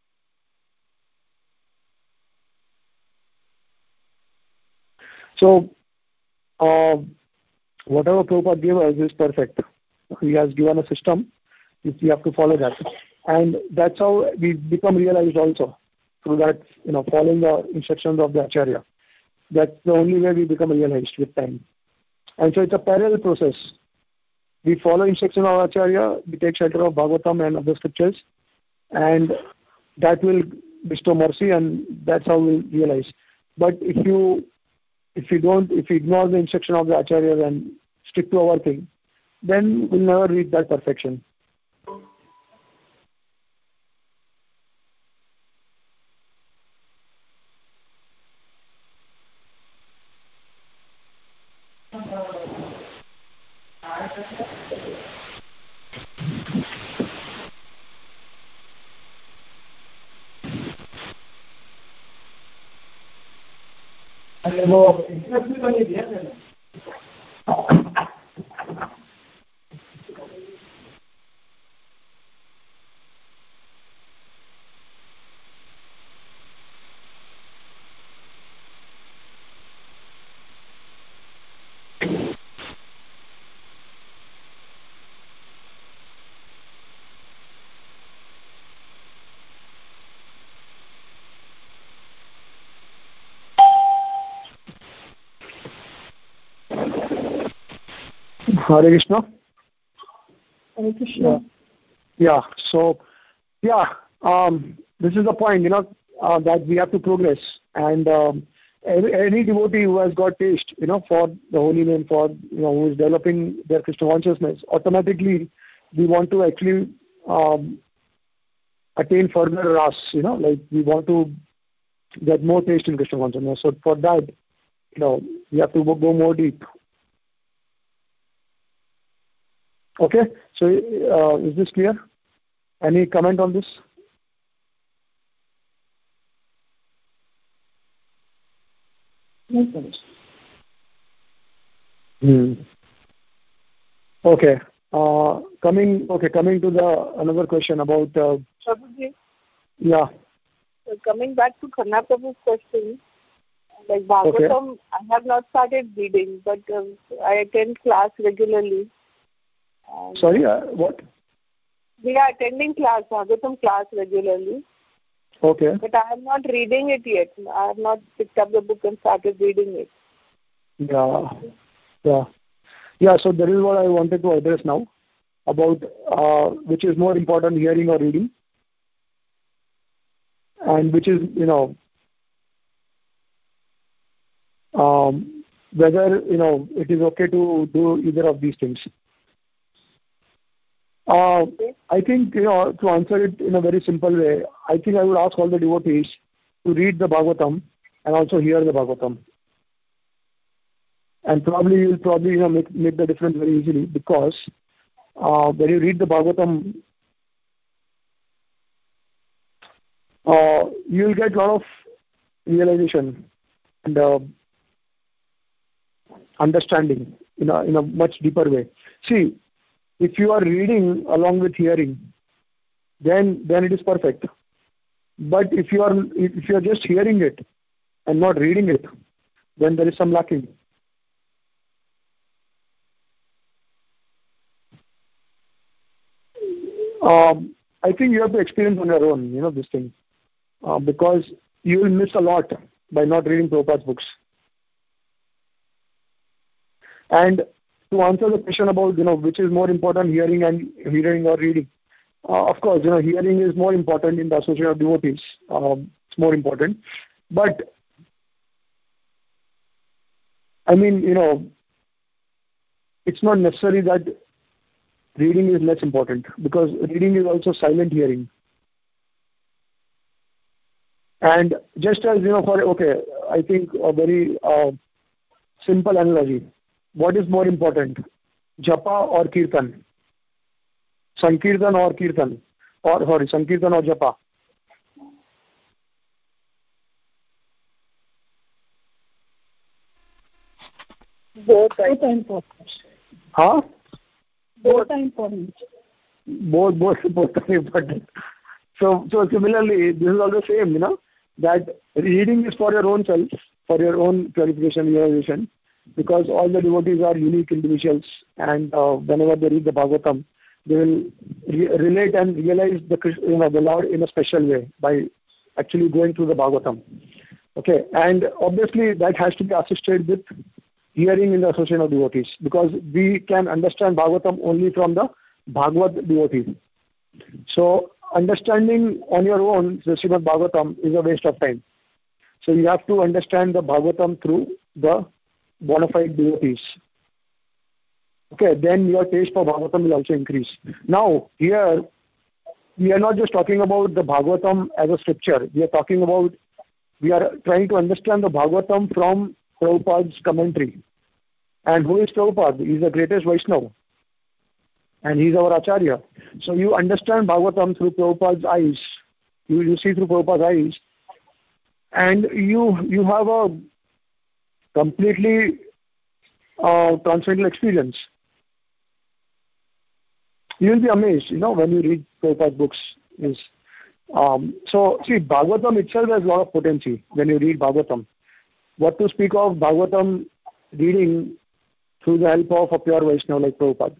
So, uh, whatever Prabhupada gave us is perfect. He has given a system, we have to follow that. And that's how we become realized also, through that, you know, following the instructions of the Acharya. That's the only way we become realized with time. And so it's a parallel process. We follow instruction of Acharya, we take shelter of Bhagavatam and other scriptures, and that will bestow mercy, and that's how we realize. But if you if you don't, if you ignore the instruction of the Acharya and stick to our thing, then we'll never reach that perfection. Hare Krishna. Hare Krishna. Yeah. So, yeah, um, this is the point, you know, uh, that we have to progress. And um, any, any devotee who has got taste, you know, for the holy name, for, you know, who is developing their Krishna consciousness, automatically we want to actually um, attain further ras, you know, like we want to get more taste in Krishna consciousness. So for that, you know, we have to go more deep. Okay, so uh, is this clear? Any comment on this? Hmm. Okay. Uh, coming. Okay, coming to the another question about. Uh, Prabhuji, yeah. so coming back to Khanna Prabhu's question, like Bhagavatam, okay. I have not started reading, but um, I attend class regularly. Um, Sorry, uh, what? We are attending class, Bhagavatam class regularly. Okay. But I am not reading it yet. I have not picked up the book and started reading it. Yeah. Yeah. Yeah, so that is what I wanted to address now, about uh, which is more important, hearing or reading. And which is, you know, um, whether, you know, it is okay to do either of these things. Uh, I think, you know, to answer it in a very simple way, I think I would ask all the devotees to read the Bhagavatam and also hear the Bhagavatam. And probably you'll probably, you know, make, make the difference very easily, because uh, when you read the Bhagavatam, uh, you'll get a lot of realization and uh, understanding in a, in a much deeper way. See, if you are reading along with hearing, then then it is perfect. But if you are if you are just hearing it and not reading it, then there is some lacking. Um, I think you have to experience on your own, you know, this thing, uh, because you will miss a lot by not reading Prabhupada's books. And to answer the question about, you know, which is more important, hearing and hearing or reading, uh, of course, you know, hearing is more important in the association of devotees. Um, it's more important. But I mean, you know, it's not necessary that reading is less important, because reading is also silent hearing. And just as, you know, for, okay, I think a very uh, simple analogy. What is more important, japa or kirtan? Sankirtan or kirtan? Or, sorry, Sankirtan or japa? Both Both are important. Huh? Both are important. Both, both, both are important. So, so similarly, this is all the same, you know, that reading is for your own self, for your own purification, realization, because all the devotees are unique individuals, and uh, whenever they read the Bhagavatam, they will re- relate and realize the, you know, the Lord in a special way by actually going through the Bhagavatam. Okay, and obviously that has to be assisted with hearing in the association of devotees, because we can understand Bhagavatam only from the Bhagavad devotee. So understanding on your own the Srimad Bhagavatam is a waste of time. So you have to understand the Bhagavatam through the bona fide devotees. Okay, then your taste for Bhagavatam will also increase. Now, here, we are not just talking about the Bhagavatam as a scripture. We are talking about, we are trying to understand the Bhagavatam from Prabhupada's commentary. And who is Prabhupada? He is the greatest Vaishnava. And he is our Acharya. So you understand Bhagavatam through Prabhupada's eyes. You, you see through Prabhupada's eyes. And you, you have a completely uh, transcendental experience. You will be amazed, you know, when you read Prabhupada's books. Is um, so, see, Bhagavatam itself has a lot of potency when you read Bhagavatam. What to speak of Bhagavatam reading through the help of a pure Vaishnava like Prabhupada.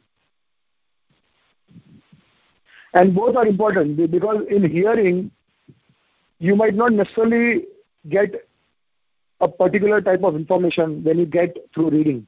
And both are important, because in hearing, you might not necessarily get a particular type of information when you get through reading.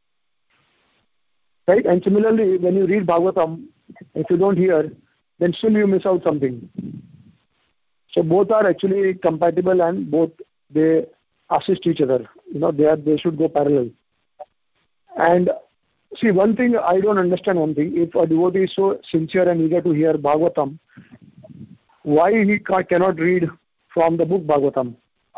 Right? And similarly, when you read Bhagavatam, if you don't hear, then still you miss out something. So both are actually compatible, and both they assist each other. You know, they are they should go parallel. And see, one thing I don't understand, one thing, if a devotee is so sincere and eager to hear Bhagavatam, why he ca- cannot read from the book Bhagavatam?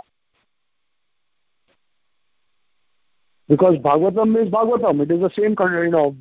Because Bhagavatam is Bhagavatam. It is the same, you know,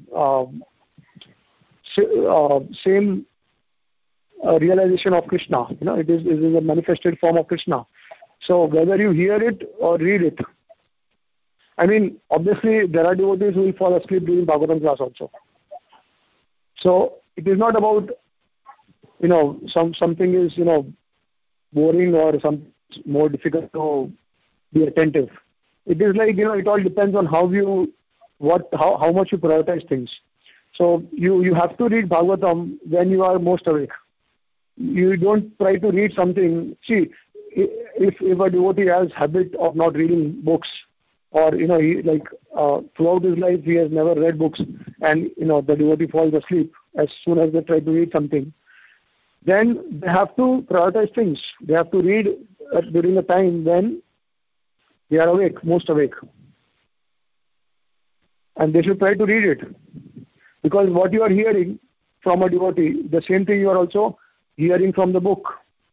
uh, uh, same uh, realization of Krishna. You know, it is, it is a manifested form of Krishna. So whether you hear it or read it, I mean, obviously there are devotees who will fall asleep during Bhagavatam class also. So it is not about, you know, some something is, you know, boring or some more difficult to be attentive. It is like, you know, it all depends on how you, what, how, how much you prioritize things. So you, you have to read Bhagavatam when you are most awake. You don't try to read something. See, if, if a devotee has habit of not reading books, or, you know, he, like uh, throughout his life he has never read books, and, you know, the devotee falls asleep as soon as they try to read something, then they have to prioritize things. They have to read uh, during the time when they are awake, most awake. And they should try to read it. Because what you are hearing from a devotee, the same thing you are also hearing from the book.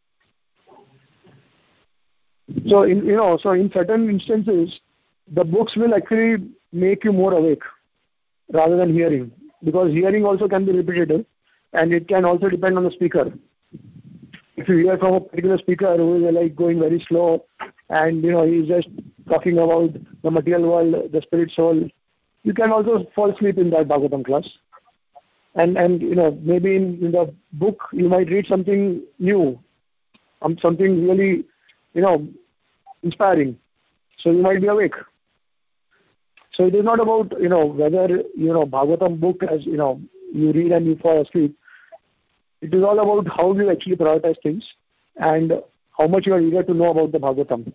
So, in, you know, so in certain instances, the books will actually make you more awake rather than hearing. Because hearing also can be repetitive, and it can also depend on the speaker. If you hear from a particular speaker who is like going very slow, and, you know, he is just talking about the material world, the spirit soul, you can also fall asleep in that Bhagavatam class. And, and you know, maybe in, in the book you might read something new, um, something really, you know, inspiring. So you might be awake. So it is not about, you know, whether, you know, Bhagavatam book, as, you know, you read and you fall asleep. It is all about how you actually prioritize things and how much you are eager to know about the Bhagavatam.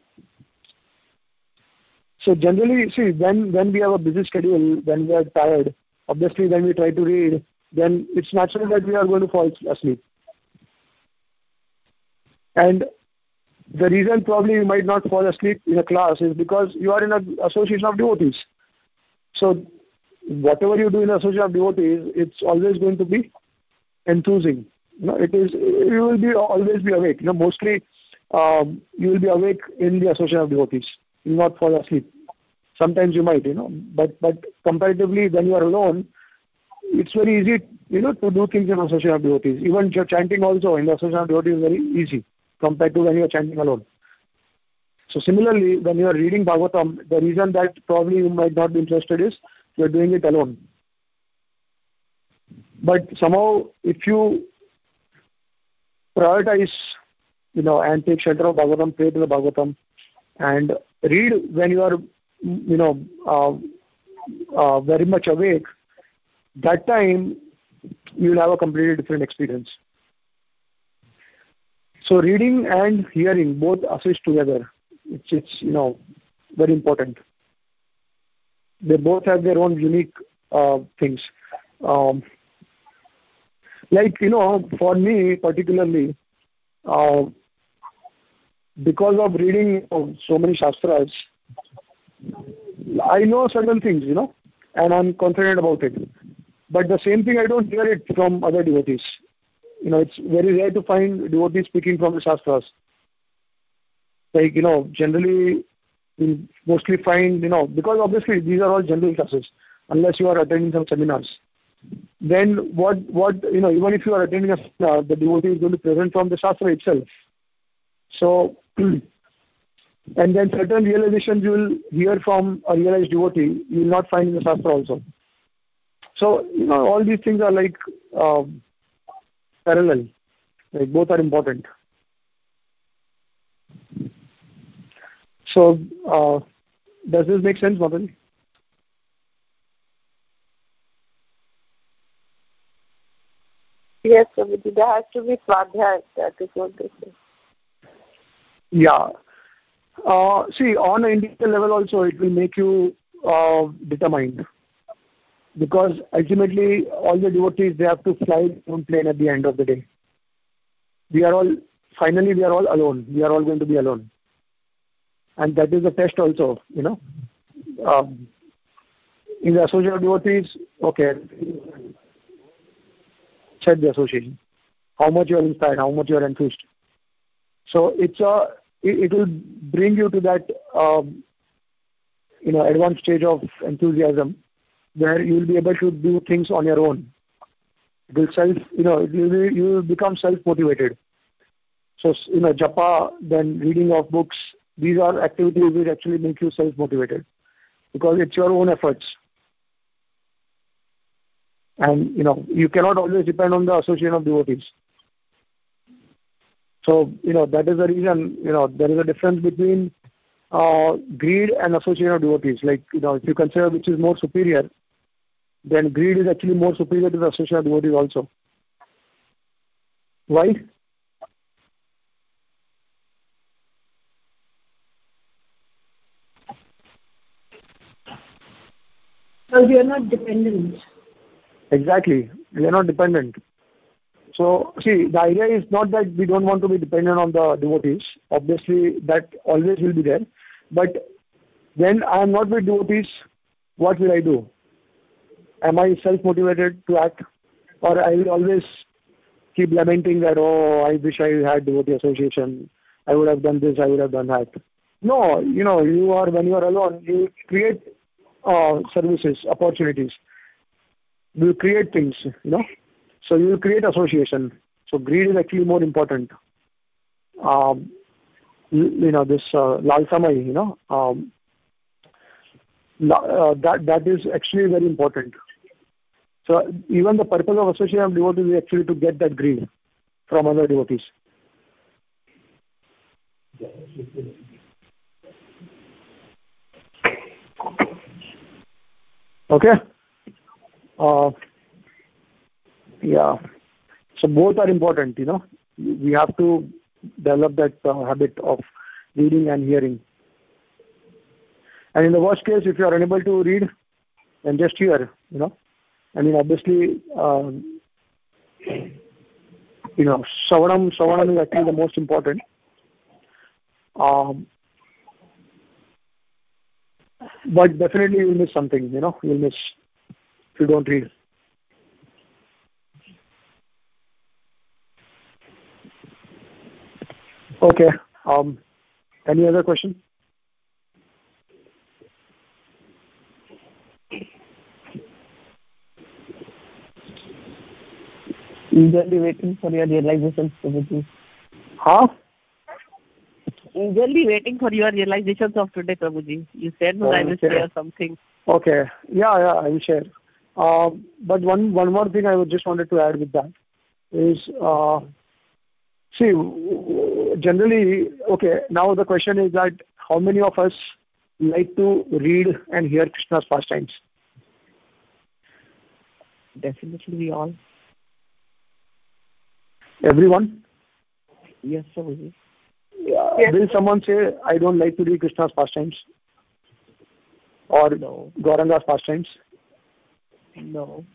So generally, see, when, when we have a busy schedule, when we are tired, obviously when we try to read, then it's natural that we are going to fall asleep. And the reason probably you might not fall asleep in a class is because you are in an association of devotees. So whatever you do in association of devotees, it's always going to be enthusing. You know, it is. You will be always be awake. You know, mostly um, you will be awake in the association of devotees. You will not fall asleep. Sometimes you might, you know, but but comparatively, when you are alone, it's very easy, you know, to do things in association of devotees. Even your chanting also in the association of devotees is very easy compared to when you are chanting alone. So similarly, when you are reading Bhagavatam, the reason that probably you might not be interested is you are doing it alone. But somehow, if you prioritize, you know, and take shelter of Bhagavatam, pray to the Bhagavatam, and read when you are, you know, uh, uh, very much awake, that time you will have a completely different experience. So reading and hearing both assist together. It's, it's you know, very important. They both have their own unique uh, things. Um, like, you know, for me particularly, uh, because of reading you know, so many Shastras, I know certain things, you know, and I'm confident about it. But the same thing, I don't hear it from other devotees. You know, it's very rare to find devotees speaking from the Shastras. Like, you know, generally, we mostly find, you know, because obviously these are all general classes, unless you are attending some seminars. Then what, what you know, even if you are attending a seminar, the devotee is going to present from the Shastra itself. So, and then certain realizations you will hear from a realized devotee, you will not find in the Shastra also. So, you know, all these things are like um, parallel. Like both are important. So, uh, does this make sense, Mataji? Yes, Swamiji, there has to be Swadhyaya, that is what they say. Yeah. Uh, see, on an individual level also, it will make you uh, determined. Because ultimately, all the devotees, they have to fly their own plane at the end of the day. We are all, finally, we are all alone. We are all going to be alone. And that is the test also, you know. Um, in the association of devotees, okay, check the association. How much you are inspired, how much you are enthused. So it's a, it, it will bring you to that, um, you know, advanced stage of enthusiasm where you will be able to do things on your own. It will self, you know, it will, you will become self-motivated. So, you know, japa, then reading of books, these are activities which actually make you self-motivated because it's your own efforts. And, you know, you cannot always depend on the association of devotees. So, you know, that is the reason, you know, there is a difference between uh, greed and association of devotees. Like, you know, if you consider which is more superior, then greed is actually more superior to the association of devotees also. Why? Because we are not dependent. Exactly. We are not dependent. So, see, the idea is not that we don't want to be dependent on the devotees. Obviously, that always will be there. But when I am not with devotees, what will I do? Am I self-motivated to act? Or I will always keep lamenting that, oh, I wish I had devotee association. I would have done this, I would have done that. No, you know, you are, when you are alone, you create uh, services, opportunities. You create things, you know. So you will create association. So greed is actually more important. Um, you, you know, this uh, lalsamai, you know, um, uh, that that is actually very important. So even the purpose of association of devotees is actually to get that greed from other devotees. Okay? Uh, yeah. So both are important, you know. We have to develop that uh, habit of reading and hearing. And in the worst case, if you are unable to read, then just hear, you know. I mean, obviously, um, you know, Savanam, Savanam is actually the most important. Um, but definitely you'll miss something, you know, you'll miss if you don't read. Okay. Um, any other question? Eagerly waiting for your realizations, Prabhuji. Huh? Eagerly waiting for your realizations of today, Prabhuji. You said no, okay. I will share something. Okay. Yeah, yeah, I will share. Uh, but one one more thing I would just wanted to add with that is, uh, see, generally, okay, now the question is that how many of us like to read and hear Krishna's pastimes? Definitely we all. Everyone? Yes, Prabhuji. Yeah. Will someone say, I don't like to read Krishna's pastimes? Or no. Gauranga's pastimes? No.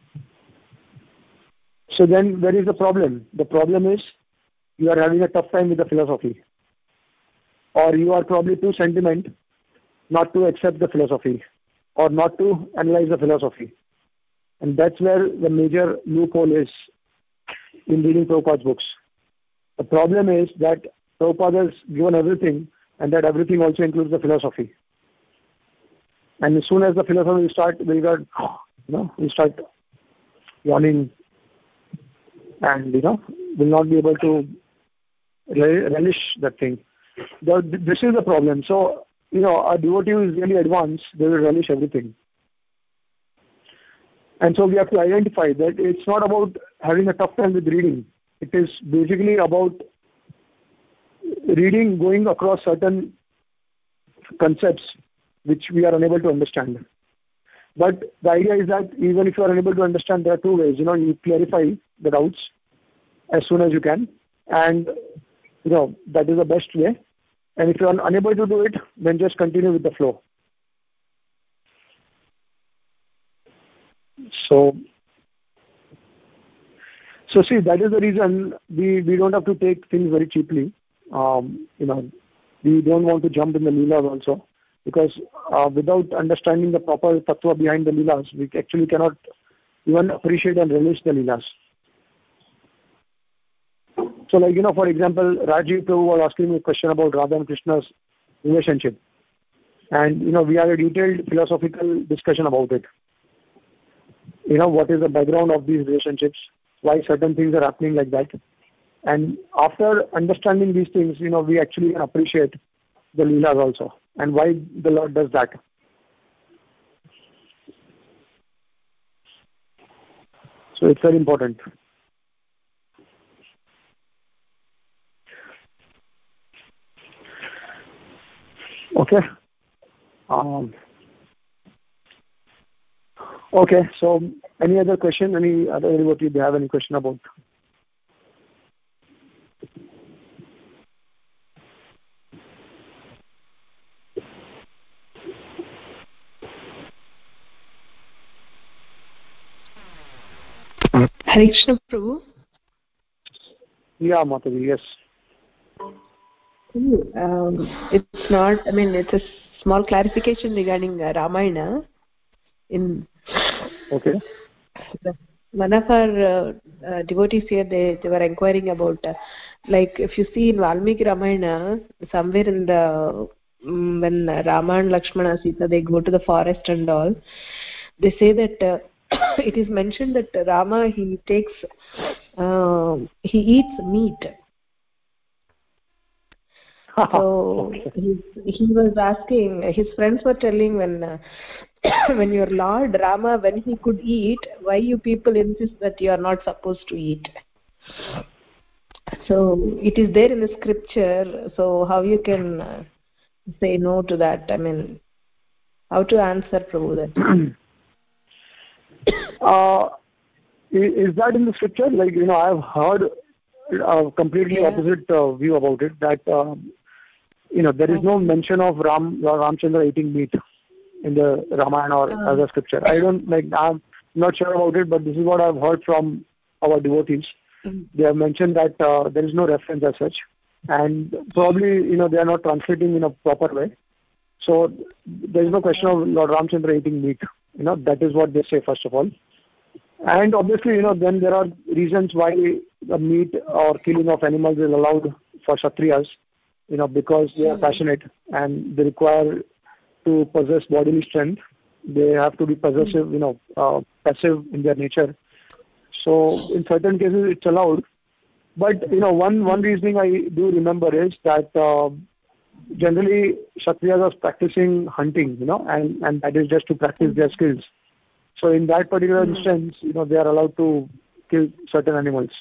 So then where is the problem? The problem is you are having a tough time with the philosophy. Or you are probably too sentiment not to accept the philosophy or not to analyze the philosophy. And that's where the major loophole is in reading Prabhupada's books. The problem is that Prabhupada has given everything, and that everything also includes the philosophy. And as soon as the philosophy will start, we got, you know, we start yawning, and you know, will not be able to relish that thing. The, this is the problem. So, you know, a devotee who is really advanced, they will relish everything. And so we have to identify that it's not about having a tough time with reading. It is basically about reading, going across certain concepts which we are unable to understand. But the idea is that even if you are unable to understand, there are two ways. You know, you clarify the doubts as soon as you can, and you know that is the best way. And if you are unable to do it, then just continue with the flow. So, so see, that is the reason we, we don't have to take things very cheaply. Um, you know, we don't want to jump in the Leelas also, because uh, without understanding the proper tattva behind the Leelas, we actually cannot even appreciate and relish the Leelas. So, like, you know, for example, Rajiv Prabhu was asking me a question about Radha and Krishna's relationship. And, you know, we had a detailed philosophical discussion about it. You know, what is the background of these relationships, why certain things are happening like that. And after understanding these things, you know, we actually can appreciate the Leelas also and why the Lord does that. So it's very important. Okay. Um, okay. So any other question? Any other anybody do you have any question about? Hare Krishna Prabhu. Yeah, Mataji, yes. Um, it's not, I mean, it's a small clarification regarding uh, Ramayana. In okay. The, one of our uh, uh, devotees here, they, they were inquiring about, uh, like, if you see in Valmiki Ramayana, somewhere in the, um, when Rama and Lakshmana, Sita, they go to the forest and all, they say that uh, it is mentioned that Rama, he takes, uh, he eats meat. So okay. he, he was asking, his friends were telling, when uh, when your Lord Rama, when he could eat, why you people insist that you are not supposed to eat? So it is there in the scripture, so how you can uh, say no to that? I mean, how to answer Prabhu that? uh, is that in the scripture? Like, you know, I have heard a completely yeah. opposite uh, view about it, that um, you know, there is no mention of Ram Ramchandra eating meat in the Ramayana or uh, other scripture. I don't, like, I'm not sure about it, but this is what I've heard from our devotees. Mm-hmm. They have mentioned that uh, there is no reference as such, and probably, you know, they are not translating in a proper way. So there is no question of Lord Ramchandra eating meat. You know, that is what they say first of all. And obviously, you know, then there are reasons why the meat or killing of animals is allowed for Kshatriyas, you know, because they are passionate and they require to possess bodily strength. They have to be possessive, you know, uh, passive in their nature. So in certain cases it's allowed. But, you know, one, one reasoning I do remember is that uh, generally Kshatriyas are practicing hunting, you know, and, and that is just to practice their skills. So in that particular mm-hmm. instance, you know, they are allowed to kill certain animals.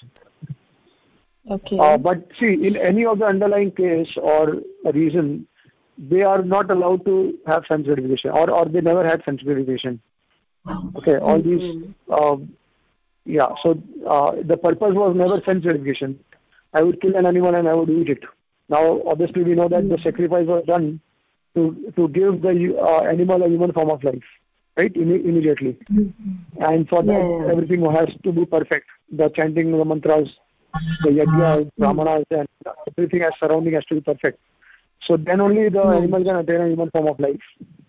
Okay. Uh, but see, in any of the underlying case or a reason, they are not allowed to have sense gratification, or, or they never had sense gratification. Okay, all mm-hmm. these, uh, yeah, so uh, the purpose was never sense gratification. I would kill an animal and I would eat it. Now, obviously, we know that mm-hmm. the sacrifice was done to, to give the uh, animal a human form of life. Right, Imme- immediately. Mm-hmm. And for that, yeah. everything has to be perfect. The chanting the mantras, the yajna, mm-hmm. brahmanas, and everything as surrounding has to be perfect. So then only the mm-hmm. animal can attain a human form of life.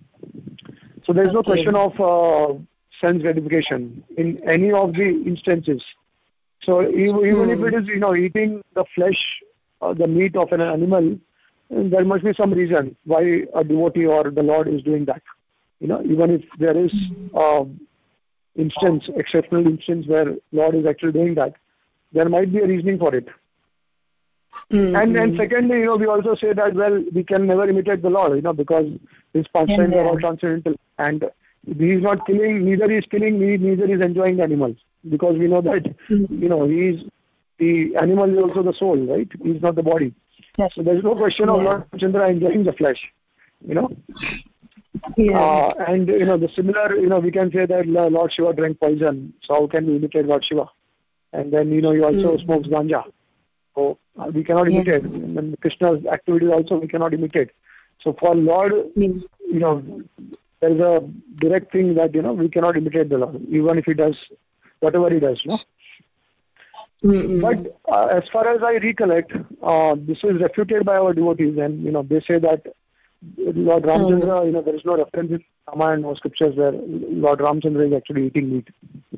So there is okay. no question of uh, sense gratification in any of the instances. So even, even mm-hmm. if it is, you know, eating the flesh or the meat of an animal, there must be some reason why a devotee or the Lord is doing that. You know, even if there is uh, instance, exceptional instance where Lord is actually doing that, there might be a reasoning for it. Mm-hmm. And and secondly, you know, we also say that, well, we can never imitate the Lord, you know, because his pastimes yeah. are all transcendental, and he is not killing, neither he is killing, neither he is enjoying the animals, because we know that, mm-hmm. you know, he is, the animal is also the soul, right? He is not the body. Yes. So there is no question yeah. of Lord Chandra enjoying the flesh, you know. Yeah. Uh, and, you know, the similar, you know, we can say that Lord Shiva drank poison, so how can we imitate Lord Shiva? And then, you know, he also mm. smokes ganja. So uh, we cannot yeah. imitate. And then Krishna's activities also we cannot imitate. So for Lord, mm. you know, there is a direct thing that, you know, we cannot imitate the Lord, even if he does whatever he does, you know. Mm-hmm. But uh, as far as I recollect, uh, this is refuted by our devotees, and, you know, they say that Lord Ramchandra, mm. you know, there is no reference in Ramayana or scriptures where Lord Ramchandra is actually eating meat.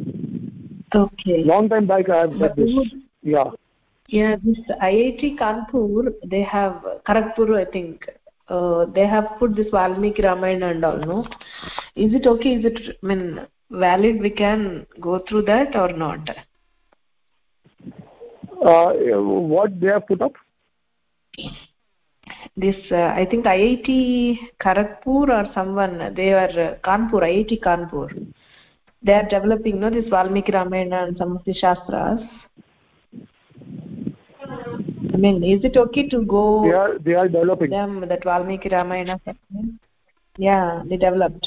Okay. Long time back I have read this. Yeah. Yeah, this I I T Kanpur, they have, Kharagpur, I think, uh, they have put this Valmiki Ramayana and all, no? Is it okay? Is it, I mean, valid? We can go through that or not? Uh, what they have put up? This, uh, I think I I T Kharagpur or someone, they are uh, Kanpur, I I T Kanpur. They are developing, no, this Valmiki Ramayana and some of the Shastras. I mean, is it okay to go? They are, they are developing. Them, that Valmiki Ramayana. Yeah, they developed.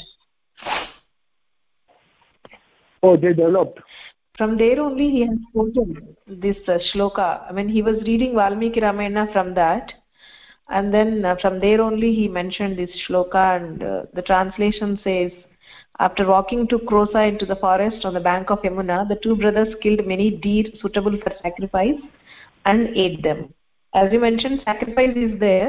Oh, they developed. From there only he has quoted this uh, shloka. I mean, he was reading Valmiki Ramayana from that. And then uh, from there only he mentioned this shloka, and uh, the translation says, after walking to Krosa into the forest on the bank of Yamuna, the two brothers killed many deer suitable for sacrifice and ate them. As you mentioned, sacrifice is there.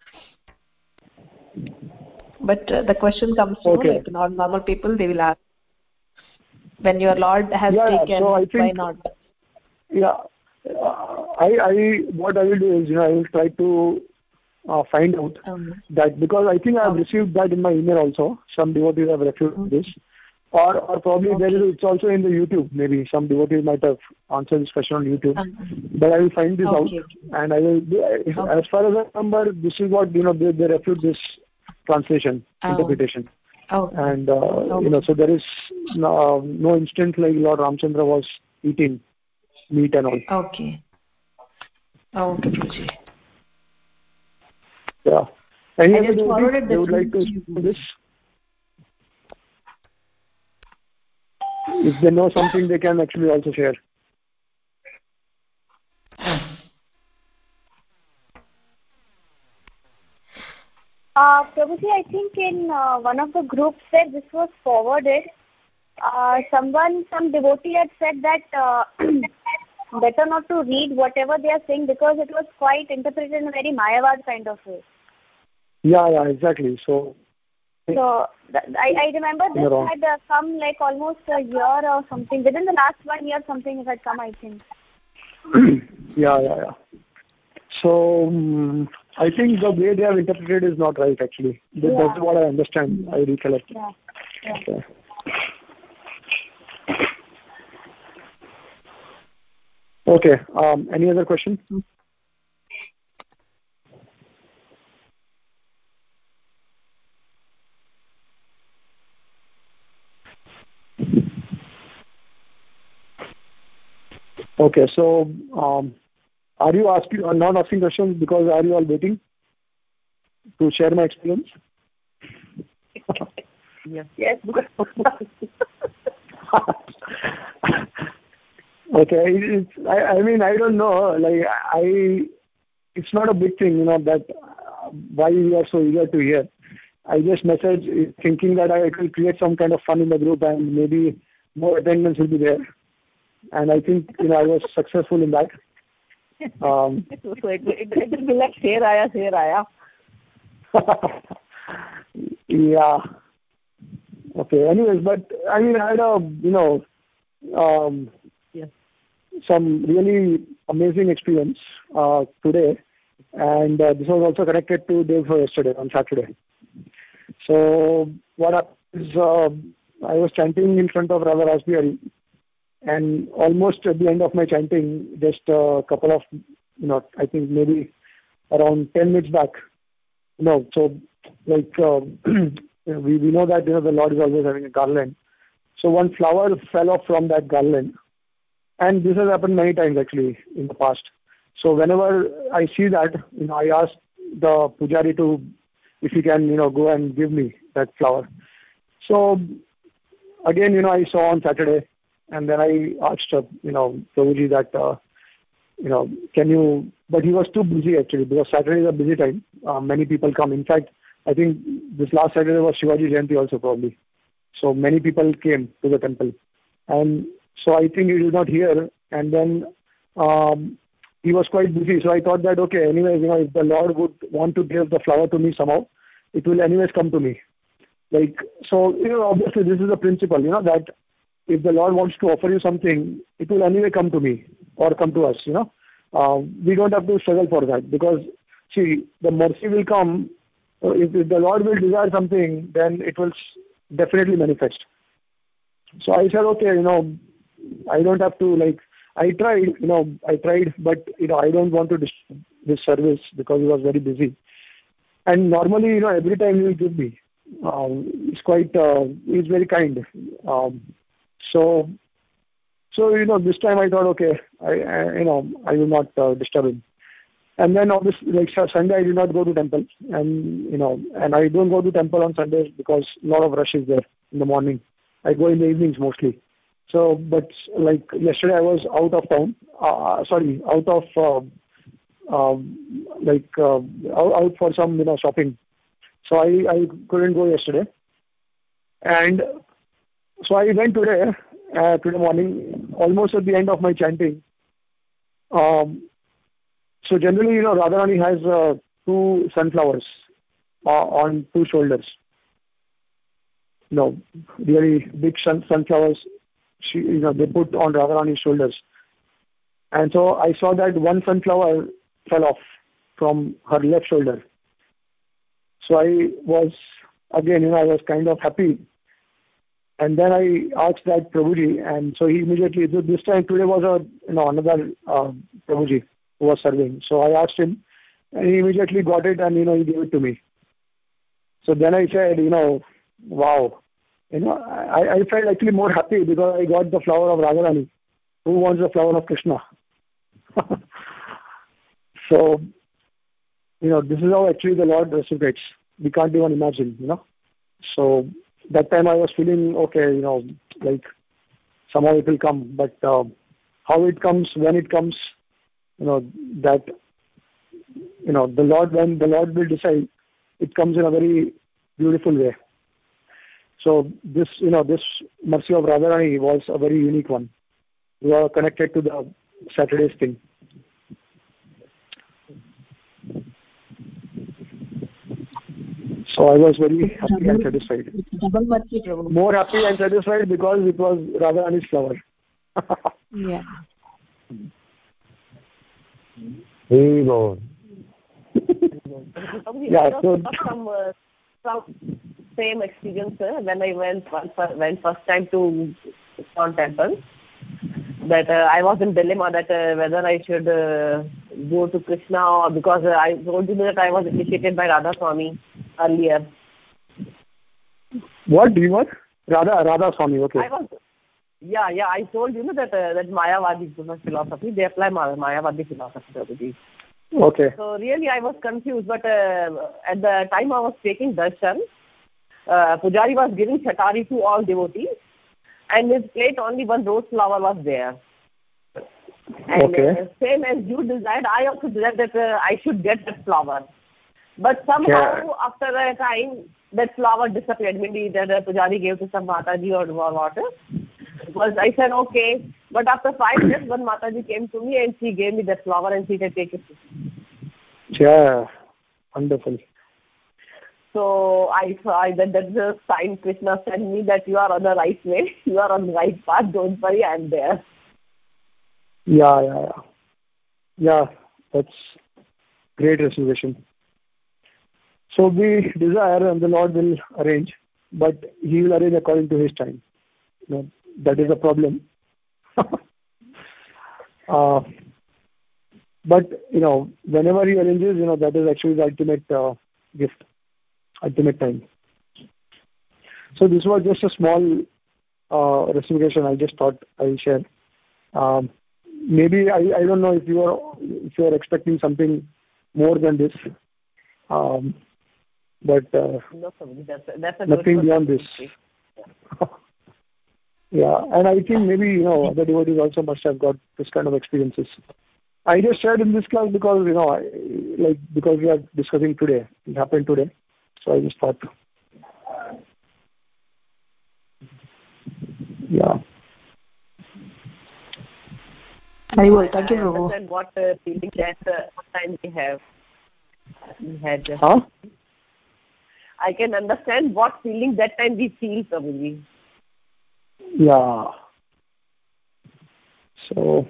But uh, the question comes to, okay. like not normal people, they will ask, when your Lord has yeah, taken, so I think, why not? Yeah, uh, I, I, what I will do is, you know, I will try to uh, find out um, that, because I think I have um, received that in my email also. Some devotees have refuted um, this, or or probably okay. there is, it's also in the YouTube. Maybe some devotees might have answered this question on YouTube. Um, but I will find this okay. out, and I will. If, okay. As far as I remember, this is what, you know, they, they refute this translation um, interpretation. Okay. And uh, okay. you know, so there is no, uh, no instance like Lord Ramchandra was eating meat and all. Okay. Okay, Prabhuji. Yeah. Any I other just forwarded they would like to do this? If they know something, they can actually also share. Uh, Prabhuji, I think in uh, one of the groups where this was forwarded, uh, someone, some devotee had said that uh, better not to read whatever they are saying, because it was quite interpreted in a very Mayavad kind of way. Yeah, yeah, exactly. So, so th- I, I remember this had uh, come like almost a year or something. Within the last one year, something it had come, I think. yeah, yeah, yeah. So, um, I think the way they have interpreted is not right, actually. That's Yeah. what I understand, I recollect. Yeah. Yeah. Okay. Okay. Um, any other question? Okay. So, um, are you asking or not asking questions because are you all waiting to share my experience? Yes. Yes. Okay. It's, I, I mean, I don't know. Like, I, it's not a big thing, you know, that uh, why you are so eager to hear. I just message thinking that I will create some kind of fun in the group and maybe more attendance will be there. And I think, you know, I was successful in that. Um, so it, it, it will be like, here Aya, here Aya. yeah. Okay. Anyways, but I mean, I had a, you know, um, yes. some really amazing experience uh, today. And uh, this was also connected to day before yesterday, on Saturday. So what happened is uh, I was chanting in front of Radha Rasbihari, and almost at the end of my chanting, just a couple of, you know, I think maybe around ten minutes back, no, so like uh, we, we know that, you know, the Lord is always having a garland. So one flower fell off from that garland, and this has happened many times actually in the past. So whenever I see that, you know, I ask the pujari to, if he can, you know, go and give me that flower. So again, you know, I saw on Saturday, and then I asked, uh, you know, Prabhuji that, uh, you know, can you, but he was too busy actually, because Saturday is a busy time. Uh, many people come. In fact, I think this last Saturday was Shivaji Jayanti also probably. So many people came to the temple. And so I think he is not here. And then um, he was quite busy. So I thought that, okay, anyways, you know, if the Lord would want to give the flower to me somehow, it will anyways come to me. Like, so, you know, obviously this is a principle, you know, that if the Lord wants to offer you something, it will anyway come to me or come to us, you know. Uh, we don't have to struggle for that, because, see, the mercy will come. Uh, if, if the Lord will desire something, then it will definitely manifest. So I said, okay, you know, I don't have to, like, I tried, you know, I tried, but, you know, I don't want to disturb this service because he was very busy. And normally, you know, every time he will give me. Um, he's quite, uh, he's very kind. Um, so, so, you know, this time I thought, okay, I, I you know, I will not uh, disturb him. And then obviously, like Sunday, I did not go to temple, and you know, and I don't go to temple on Sundays because a lot of rush is there in the morning. I go in the evenings mostly. So, but like yesterday, I was out of town. Uh, sorry, out of uh, um, like uh, out, out for some, you know, shopping. So I I couldn't go yesterday, and so I went today. Uh, today morning, almost at the end of my chanting. Um, So generally, you know, Radharani has uh, two sunflowers uh, on two shoulders. You know, really big sun, sunflowers. She, you know, they put on Radharani's shoulders. And so I saw that one sunflower fell off from her left shoulder. So I was, again, you know, I was kind of happy. And then I asked that Prabhuji, and so he immediately, this time today was a, you know, another uh, Prabhuji who was serving. So I asked him, and he immediately got it, and, you know, he gave it to me. So then I said, you know, wow. You know, I, I felt actually more happy because I got the flower of Radharani. Who wants the flower of Krishna? So, you know, this is how actually the Lord reciprocates. We can't even imagine, you know. So that time I was feeling, okay, you know, like somehow it will come. But uh, how it comes, when it comes, you know, that, you know, the Lord, when the Lord will decide, it comes in a very beautiful way. So this, you know, this mercy of Radharani was a very unique one. We are connected to the Saturday's thing. So I was very happy and satisfied. More happy and satisfied because it was Radharani's flower. Yeah. Hey Lord. Yeah, so some, uh, some same experience uh, when I went went first time to Iskcon temple. That uh, I was in dilemma that uh, whether I should uh, go to Krishna or because uh, I told you that I was initiated by Radha Swami earlier. What do you want? Radha Radha Swami, okay. I was, yeah, yeah. I told you know, that uh, that Mayavadi philosophy. They apply Mayavadi philosophy. Okay. So really, I was confused. But uh, at the time I was taking darshan, uh, Pujari was giving chatari to all devotees. And his plate only one rose flower was there. And okay. uh, same as you desired, I also desired that uh, I should get that flower. But somehow, yeah. after a time, that flower disappeared. Maybe that uh, Pujari gave to some Mataji or what. Because I said, okay. But after five minutes, one Mataji came to me and she gave me that flower and she said, take it. Yeah, wonderful. So I saw that that's the sign Krishna sent me that you are on the right way, you are on the right path, don't worry, I am there. Yeah, yeah, yeah. Yeah, that's great resolution. So we desire and the Lord will arrange, but He will arrange according to His time. You know, that is a problem. uh, but, you know, whenever He arranges, you know, that is actually the ultimate uh, gift. Ultimate time. So this was just a small uh, reciprocation. I just thought I will share. Um, maybe I, I don't know if you are if you are expecting something more than this, um, but uh, no, that's a, that's a nothing beyond this. Yeah. Yeah, and I think maybe you know other devotees also must have got this kind of experiences. I just shared in this class because you know I, like because we are discussing today. It happened today. So I just thought, yeah. I will. Thank you, I Prabhu. understand what uh, feeling that uh, time we have. We had. Uh, huh? I can understand what feeling that time we feel, Prabhuji. Yeah. So.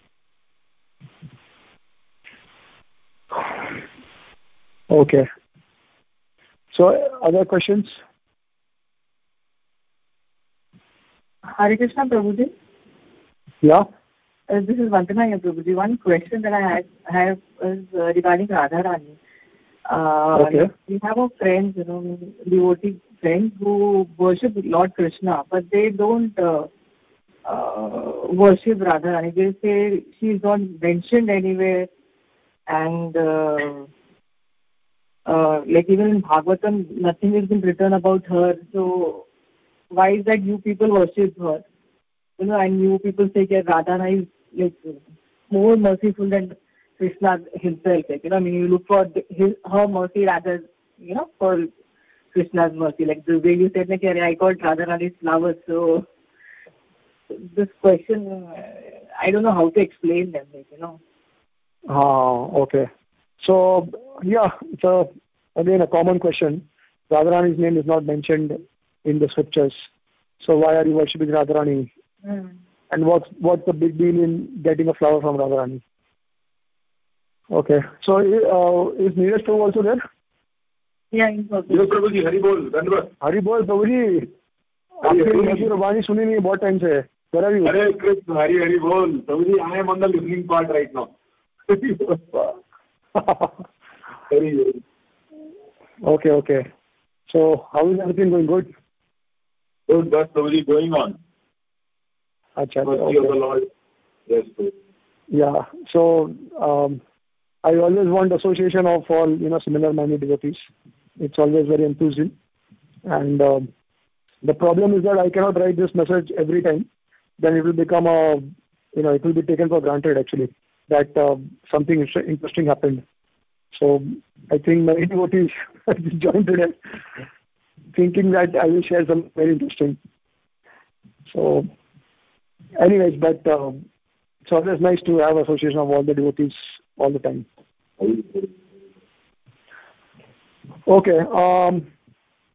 Okay. So, other questions? Hare Krishna, Prabhuji. Yeah. Uh, this is Vandana here, Prabhuji. One question that I had, have is uh, regarding Radharani. Uh, okay. We have a friend, you know, devotee friends who worship Lord Krishna, but they don't uh, uh, worship Radharani. They say she is not mentioned anywhere, and uh, uh, like even in Bhagavatam, nothing has been written about her. So why is that you people worship her? You know, and you people say that Radharani is like more merciful than Krishna himself. Like, you know, I mean, you look for his, her mercy rather, you know, for Krishna's mercy. Like the way you said, like, I got Radharani's flowers. So this question, uh, I don't know how to explain them. Like, you know. Ah, okay. So yeah, it's a, again a common question. Radharani's name is not mentioned in the scriptures. So why are you worshipping Radharani? Mm. And what's what's the big deal in getting a flower from Radharani? Okay. So uh, is Neeraj Prabhu also there? Yeah, he's also. Yes, Prabhuji, Hari Bol, Dhanavad. Hari Bol, Prabhuji. आपकी मधुर वाणी सुनी नहीं बहुत time से. Where are you? Hare Krishna, Hari Hari Bol. Prabhuji, I am on the listening part right now. Okay, okay. So how is everything going? Good? Good, that's Prabhuji going on. Achha, Mercy of the Lord. Yes, Prabhuji. Yeah. So um, I always want association of all you know similar-minded devotees. It's always very enthusing, and um, the problem is that I cannot write this message every time. Then it will become a you know it will be taken for granted actually that uh, something interesting happened. So I think many devotees joined today thinking that I will share something very interesting. So anyways, but uh, it's always nice to have association of all the devotees all the time. Okay. Um,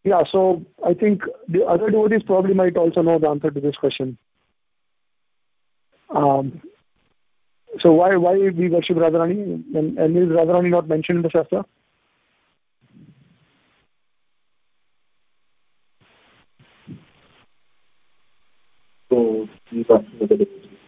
Yeah, so I think the other devotees probably might also know the answer to this question. Um, so why why we worship Radharani, and, and is Radharani not mentioned in the Shastra? So we got the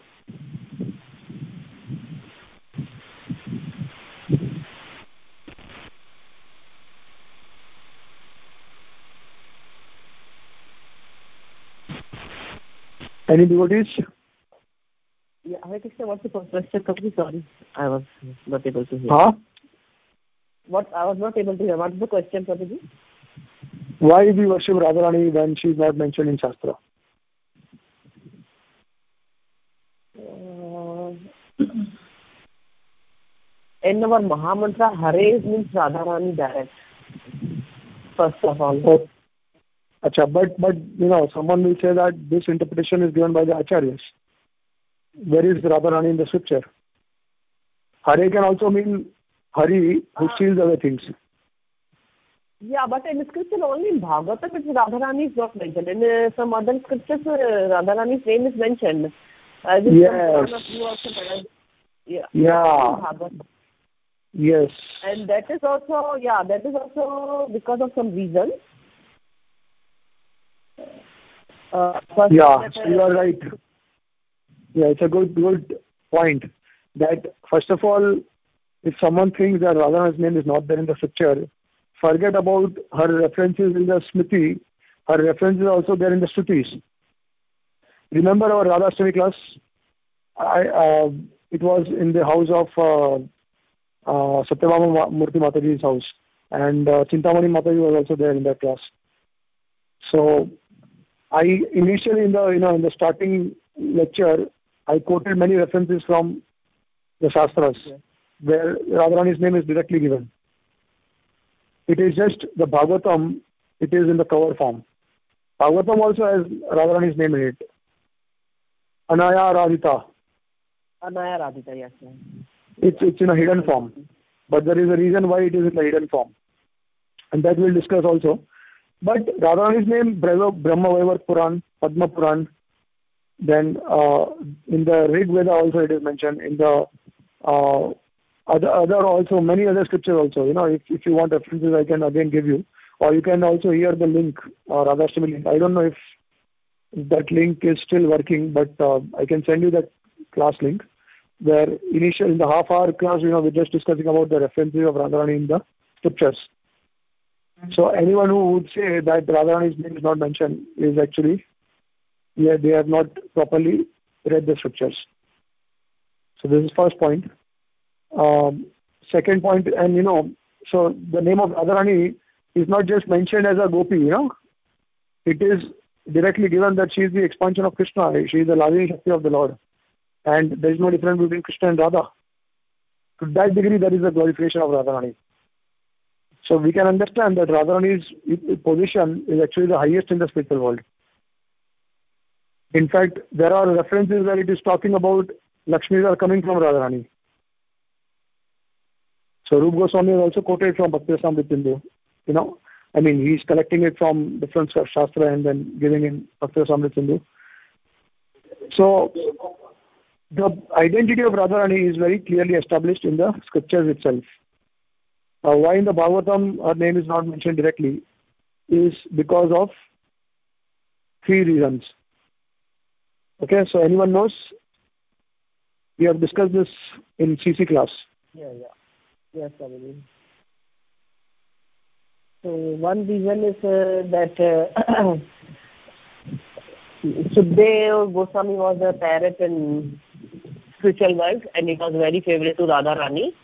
Any devotees? Yeah, Hare Krishna, what's the first question? Sorry, I was not able to hear. Huh? What I was not able to hear. What is the question, Prabhuji? Why we worship Radharani when she is not mentioned in Shastra? Uh, in our Mahamantra, Hare means Radharani direct. First of all. Oh. Achha, but, but, you know, someone will say that this interpretation is given by the Acharyas. Where is Radharani in the scripture? Hare can also mean Hari, who uh, steals other things. Yeah, but in the scripture only in Bhagavatam, it's Radharani is not mentioned. In uh, some other scriptures, uh, Radharani's name is mentioned. Uh, yes. Also, yeah. Yeah. Yes. And that is also, yeah, that is also because of some reason. Uh, yeah, that, uh, you are right. Yeah, it's a good, good point. That first of all, if someone thinks that Radharani's name is not there in the scripture, forget about her references in the Smriti. Her references are also there in the Shrutis. Remember our Radhashtami class? I, uh, it was in the house of uh, uh, Satyabhama Murthy Mataji's house, and uh, Chintamani Mataji was also there in that class. So, I initially in the you know in the starting lecture, I quoted many references from the Shastras, yeah, where Radharani's name is directly given. It is just the Bhagavatam, it is in the cover form. Bhagavatam also has Radharani's name in it. Anaya Radhita. Anaya Radhita, yes. Sir. It's, it's in a hidden form. But there is a reason why it is in a hidden form. And that we'll discuss also. But Radharani's name, Brahma Vaivar Puran, Padma Puran, then uh, in the Rig Veda also it is mentioned, in the uh, other, other also, many other scriptures also. You know, if, if you want references, I can again give you. Or you can also hear the link, uh, Radhashtami link. I don't know if, if that link is still working, but uh, I can send you that class link, where initial, in the half hour class, you know, we're just discussing about the references of Radharani in the scriptures. So anyone who would say that Radharani's name is not mentioned is actually, yeah, they have not properly read the scriptures. So this is first point. Um, second point, and you know, so the name of Radharani is not just mentioned as a gopi, you know. It is directly given that she is the expansion of Krishna. She is the Lavini Shakti of the Lord. And there is no difference between Krishna and Radha. To that degree, there is a glorification of Radharani. So we can understand that Radharani's position is actually the highest in the spiritual world. In fact, there are references where it is talking about Lakshmis are coming from Radharani. So Rupa Goswami is also quoted from Bhakti Rasamrita. You know, I mean, he's collecting it from different Shastra and then giving in Bhakti Rasamrita. So the identity of Radharani is very clearly established in the scriptures itself. Uh, why in the Bhagavatam her name is not mentioned directly is because of three reasons. Okay, so anyone knows? We have discussed this in C C class. Yeah, yeah. Yes, probably. So one reason is uh, that uh, Sukadeva Goswami was a parrot in spiritual world, and it was very favorite to Radharani.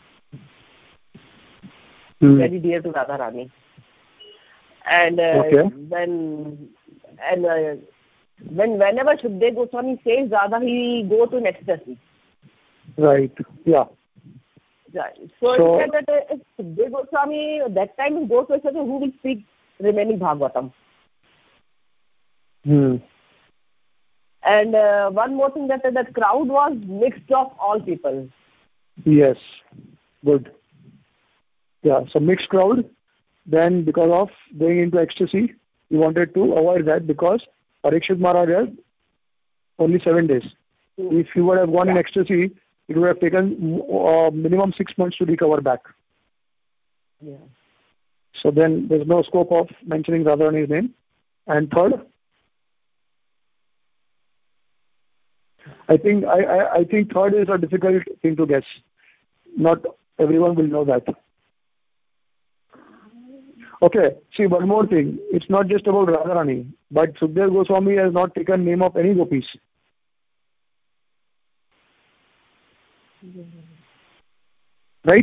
Hmm. Very dear to Radharani. And uh, okay. when and uh, when whenever Sukadeva Goswami says Radha, he go to ecstasy. Right. Yeah. Right. So, so it said that uh, if Sukadeva Goswami that time goes to ecstasy, who will speak remaining Bhagavatam? Hmm. And uh, one more thing, that uh, that crowd was mixed of all people. Yes. Good. Yeah, so mixed crowd, then because of going into ecstasy, he wanted to avoid that because Parikshit Maharaj had only seven days. If he would have gone in ecstasy, it would have taken uh, minimum six months to recover back. Yeah. So then there's no scope of mentioning Radharani's name. And third, I think I, I, I think third is a difficult thing to guess. Not everyone will know that. Okay, see one more thing. It's not just about Radharani, but Sukadeva Goswami has not taken name of any gopis. Right?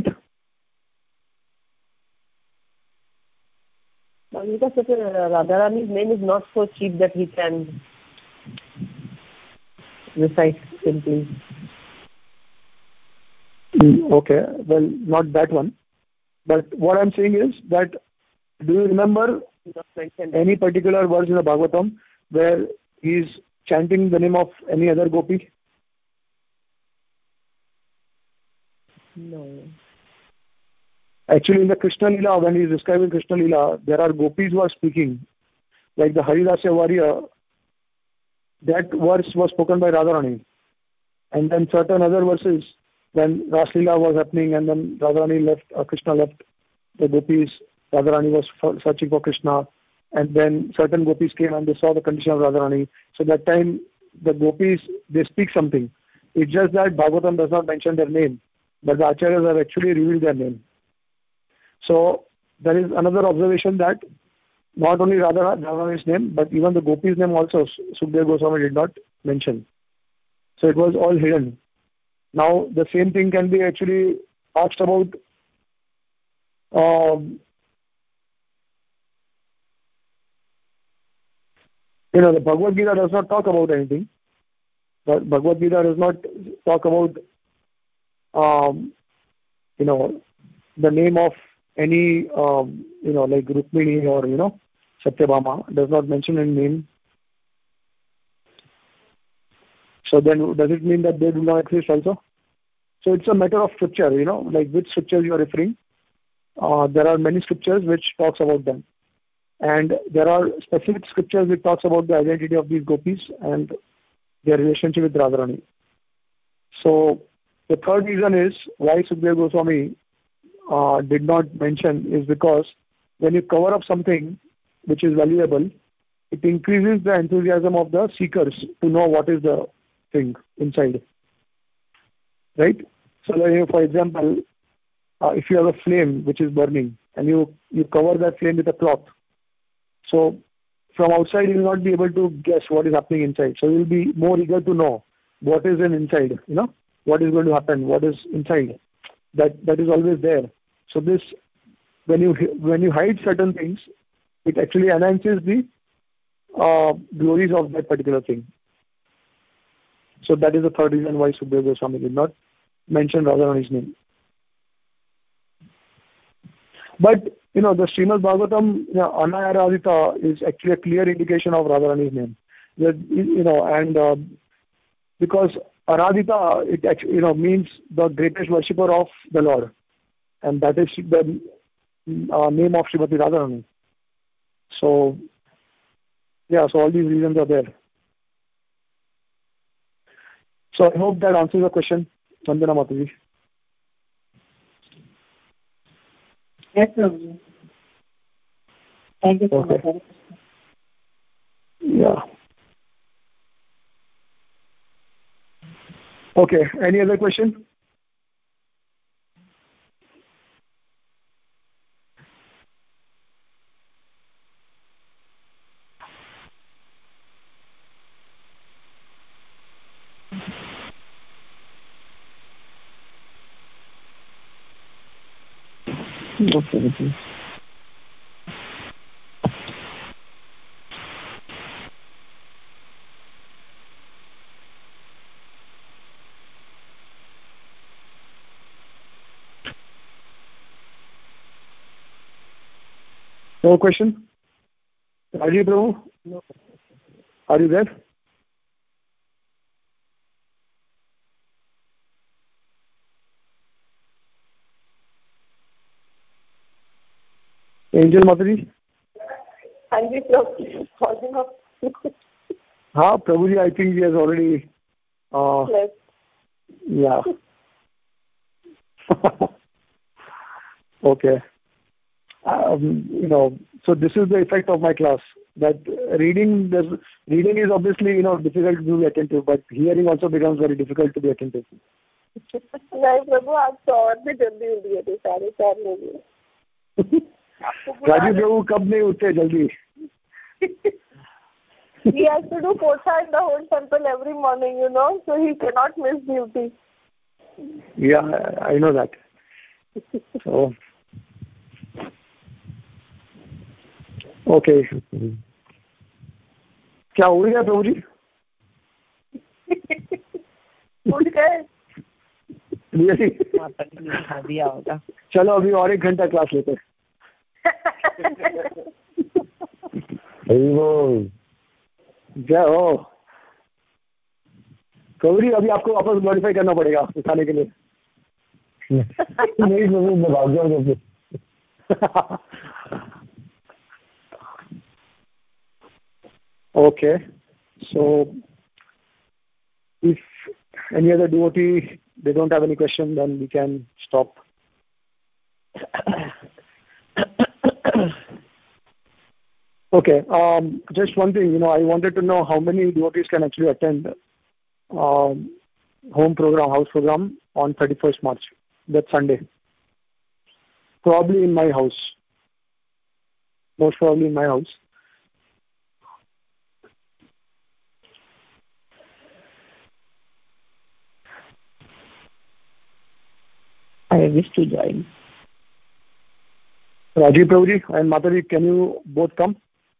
Because uh, Radharani's name is not so cheap that he can recite simply. Mm, okay, well, not that one. But what I'm saying is that, do you remember any particular verse in the Bhagavatam where he's chanting the name of any other gopi? No. Actually, in the Krishna Lila, when he's describing Krishna Lila, there are gopis who are speaking. Like the Haridasya warrior, that verse was spoken by Radharani. And then certain other verses, when Ras Lila was happening and then Radharani left, uh, Krishna left the gopis, Radharani was for, searching for Krishna. And then certain gopis came and they saw the condition of Radharani. So that time, the gopis, they speak something. It's just that Bhagavatam does not mention their name, but the Acharyas have actually revealed their name. So there is another observation that not only Radharani's name, but even the gopis' name also Sukadeva Goswami did not mention. So it was all hidden. Now the same thing can be actually asked about um, you know, the Bhagavad Gita does not talk about anything. But Bhagavad Gita does not talk about um, you know, the name of any um, you know, like Rukmini or you know Satyabhama, does not mention any name. So then does it mean that they do not exist also? So it's a matter of scripture, you know, like which scriptures you are referring. Uh, there are many scriptures which talks about them. And there are specific scriptures which talks about the identity of these gopis and their relationship with Radharani. So the third reason is why Sukadeva Goswami uh, did not mention is because when you cover up something which is valuable, it increases the enthusiasm of the seekers to know what is the thing inside. Right? So like, for example, uh, if you have a flame which is burning and you, you cover that flame with a cloth, so from outside you will not be able to guess what is happening inside. So you will be more eager to know what is in inside, you know, what is going to happen, what is inside. That that is always there. So this, when you when you hide certain things, it actually enhances the uh, glories of that particular thing. So that is the third reason why Sukadeva Goswami did not mention Radharani's name. But you know, the Srimad Bhagavatam, you know, Anaya Radhita is actually a clear indication of Radharani's name. That, you know, and uh, because Aradhita, it actually, you know, means the greatest worshipper of the Lord, and that is the uh, name of Srimati Radharani. So, yeah, so all these reasons are there. So I hope that answers the question, Vandana Mataji. Yes, Prabhuji. Thank you so Okay. much. Yeah. Okay. Any other question? Okay. Okay. No question? Rajiv Prabhu? No. Are you there? Angel Mataji? Hanji Prabhu, calling up. Ha, Prabhuji, I think he has already. Uh, yes. Yeah. Okay. Um, you know, so this is the effect of my class. That reading, the reading is obviously, you know, difficult to be attentive, but hearing also becomes very difficult to be attentive. नहीं प्रभु आप तो और भी जल्दी उठ गए थे साढ़े चार बजे राजीव प्रभु कब नहीं उठते जल्दी? He has to do pocha in the whole temple every morning, you know, so he cannot miss duty. Yeah, I know that. So, okay. क्या हो गया प्रभु जी? उठ गए? दिया होगा. चलो अभी और एक घंटा क्लास लेते हैं. जय हो. गौरी अभी आपको वापस मॉडिफाई करना पड़ेगा उठाने के लिए. नहीं प्रभु मैं भाग जाऊंगा. Okay, so if any other devotee, they don't have any question, then we can stop. Okay, um, just one thing, you know, I wanted to know how many devotees can actually attend um, home program, house program on thirty-first March, that Sunday. Probably in my house. Most probably in my house. I wish to join. Rajiv Prabhuji and Mataji, can you both come?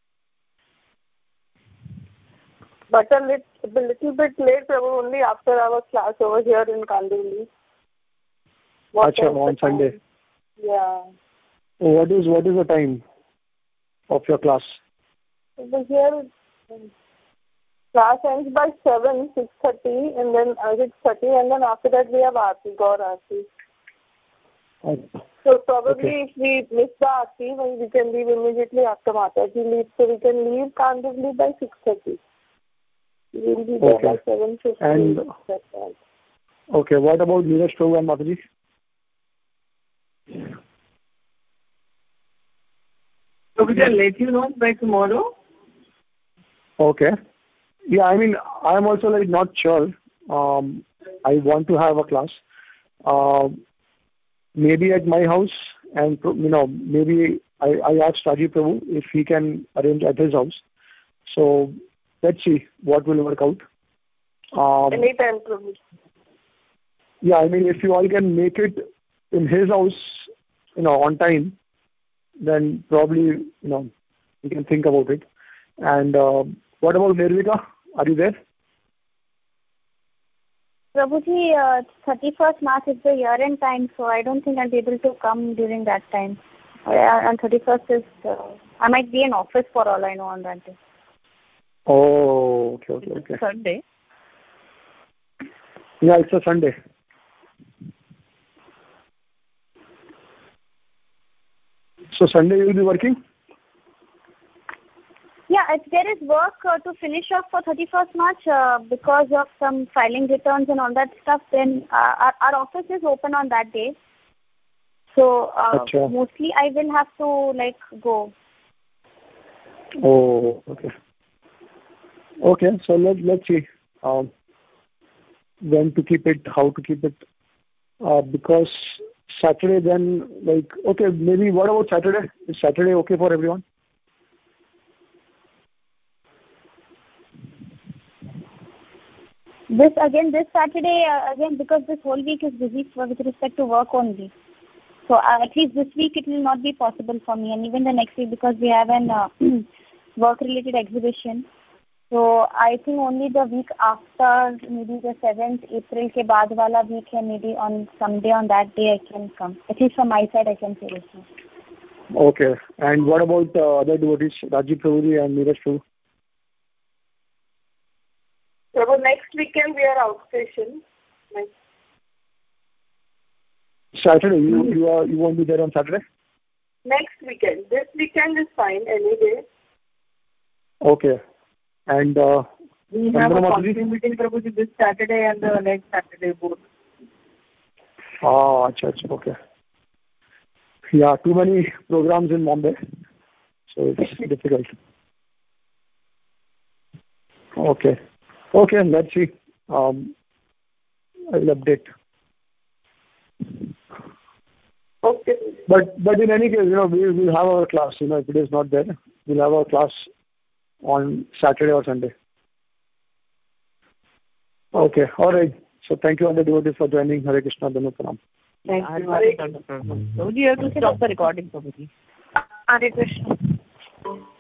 But a little, a little bit late, Prabhu, only after our class over here in Kandivali. Acha, on Sunday. Time? Yeah. What is what is the time of your class? Over here, class ends by seven, six thirty, and then uh, six thirty, and then after that we have Aarti, Gaur Aarti. Okay. So probably Okay. if we miss the Aarti, we can leave immediately after Mataji leaves, so we can leave Kandivali by six thirty. We will be there Okay. by seven fifty. And okay, what about Neeraj Prabhu and Mataji? So we can let you know by tomorrow. Okay. Yeah, I mean, I am also like not sure. Um, I want to have a class. Um, maybe at my house, and you know, maybe I, I asked Rajiv Prabhu if he can arrange at his house. So let's see what will work out. Um, Anytime, Prabhu. Yeah, I mean, if you all can make it in his house, you know, on time, then probably, you know, we can think about it. And uh, what about Nirvika? Are you there? Prabhuji, uh, thirty-first March is the year-end time, so I don't think I'll be able to come during that time. Uh, on thirty-first is, uh, I might be in office for all I know on that day. Oh, okay, okay, okay. Sunday. Yeah, it's a Sunday. So Sunday you will be working? Yeah, if there is work uh, to finish off for thirty-first March uh, because of some filing returns and all that stuff, then uh, our, our office is open on that day. So uh, Achha. mostly I will have to like go. Oh, okay. Okay, so let, let's see um, when to keep it, how to keep it. Uh, because Saturday then, like, okay, maybe what about Saturday? Is Saturday okay for everyone? This again, this Saturday, uh, again, because this whole week is busy for, with respect to work only. So uh, at least this week it will not be possible for me, and even the next week because we have an uh, work-related exhibition. So I think only the week after, maybe the seventh April ke baad wala week, and maybe on someday on that day I can come. At least from my side I can say this. Okay. And what about uh, other devotees, Rajiv Prabhuji and Neeraj Prabhu? So next weekend we are outstation. Saturday, you you are you won't be there on Saturday? next weekend. This weekend is fine any day. Okay. And uh, we have a council meeting Prabhuji this Saturday and the next Saturday both. Ah, acha, acha, okay. Yeah, too many programs in Bombay, so it's difficult. Okay. Okay, let's see. Um, I will update. Okay. But but in any case, you know, we will have our class. You know, if it is not there, we'll have our class on Saturday or Sunday. Okay. All right. So thank you all the devotees for joining. Hare Krishna, Dhanuparam. Thank you. Hare Krishna. So you have to stop the recording, Prabhuji. Hare Krishna.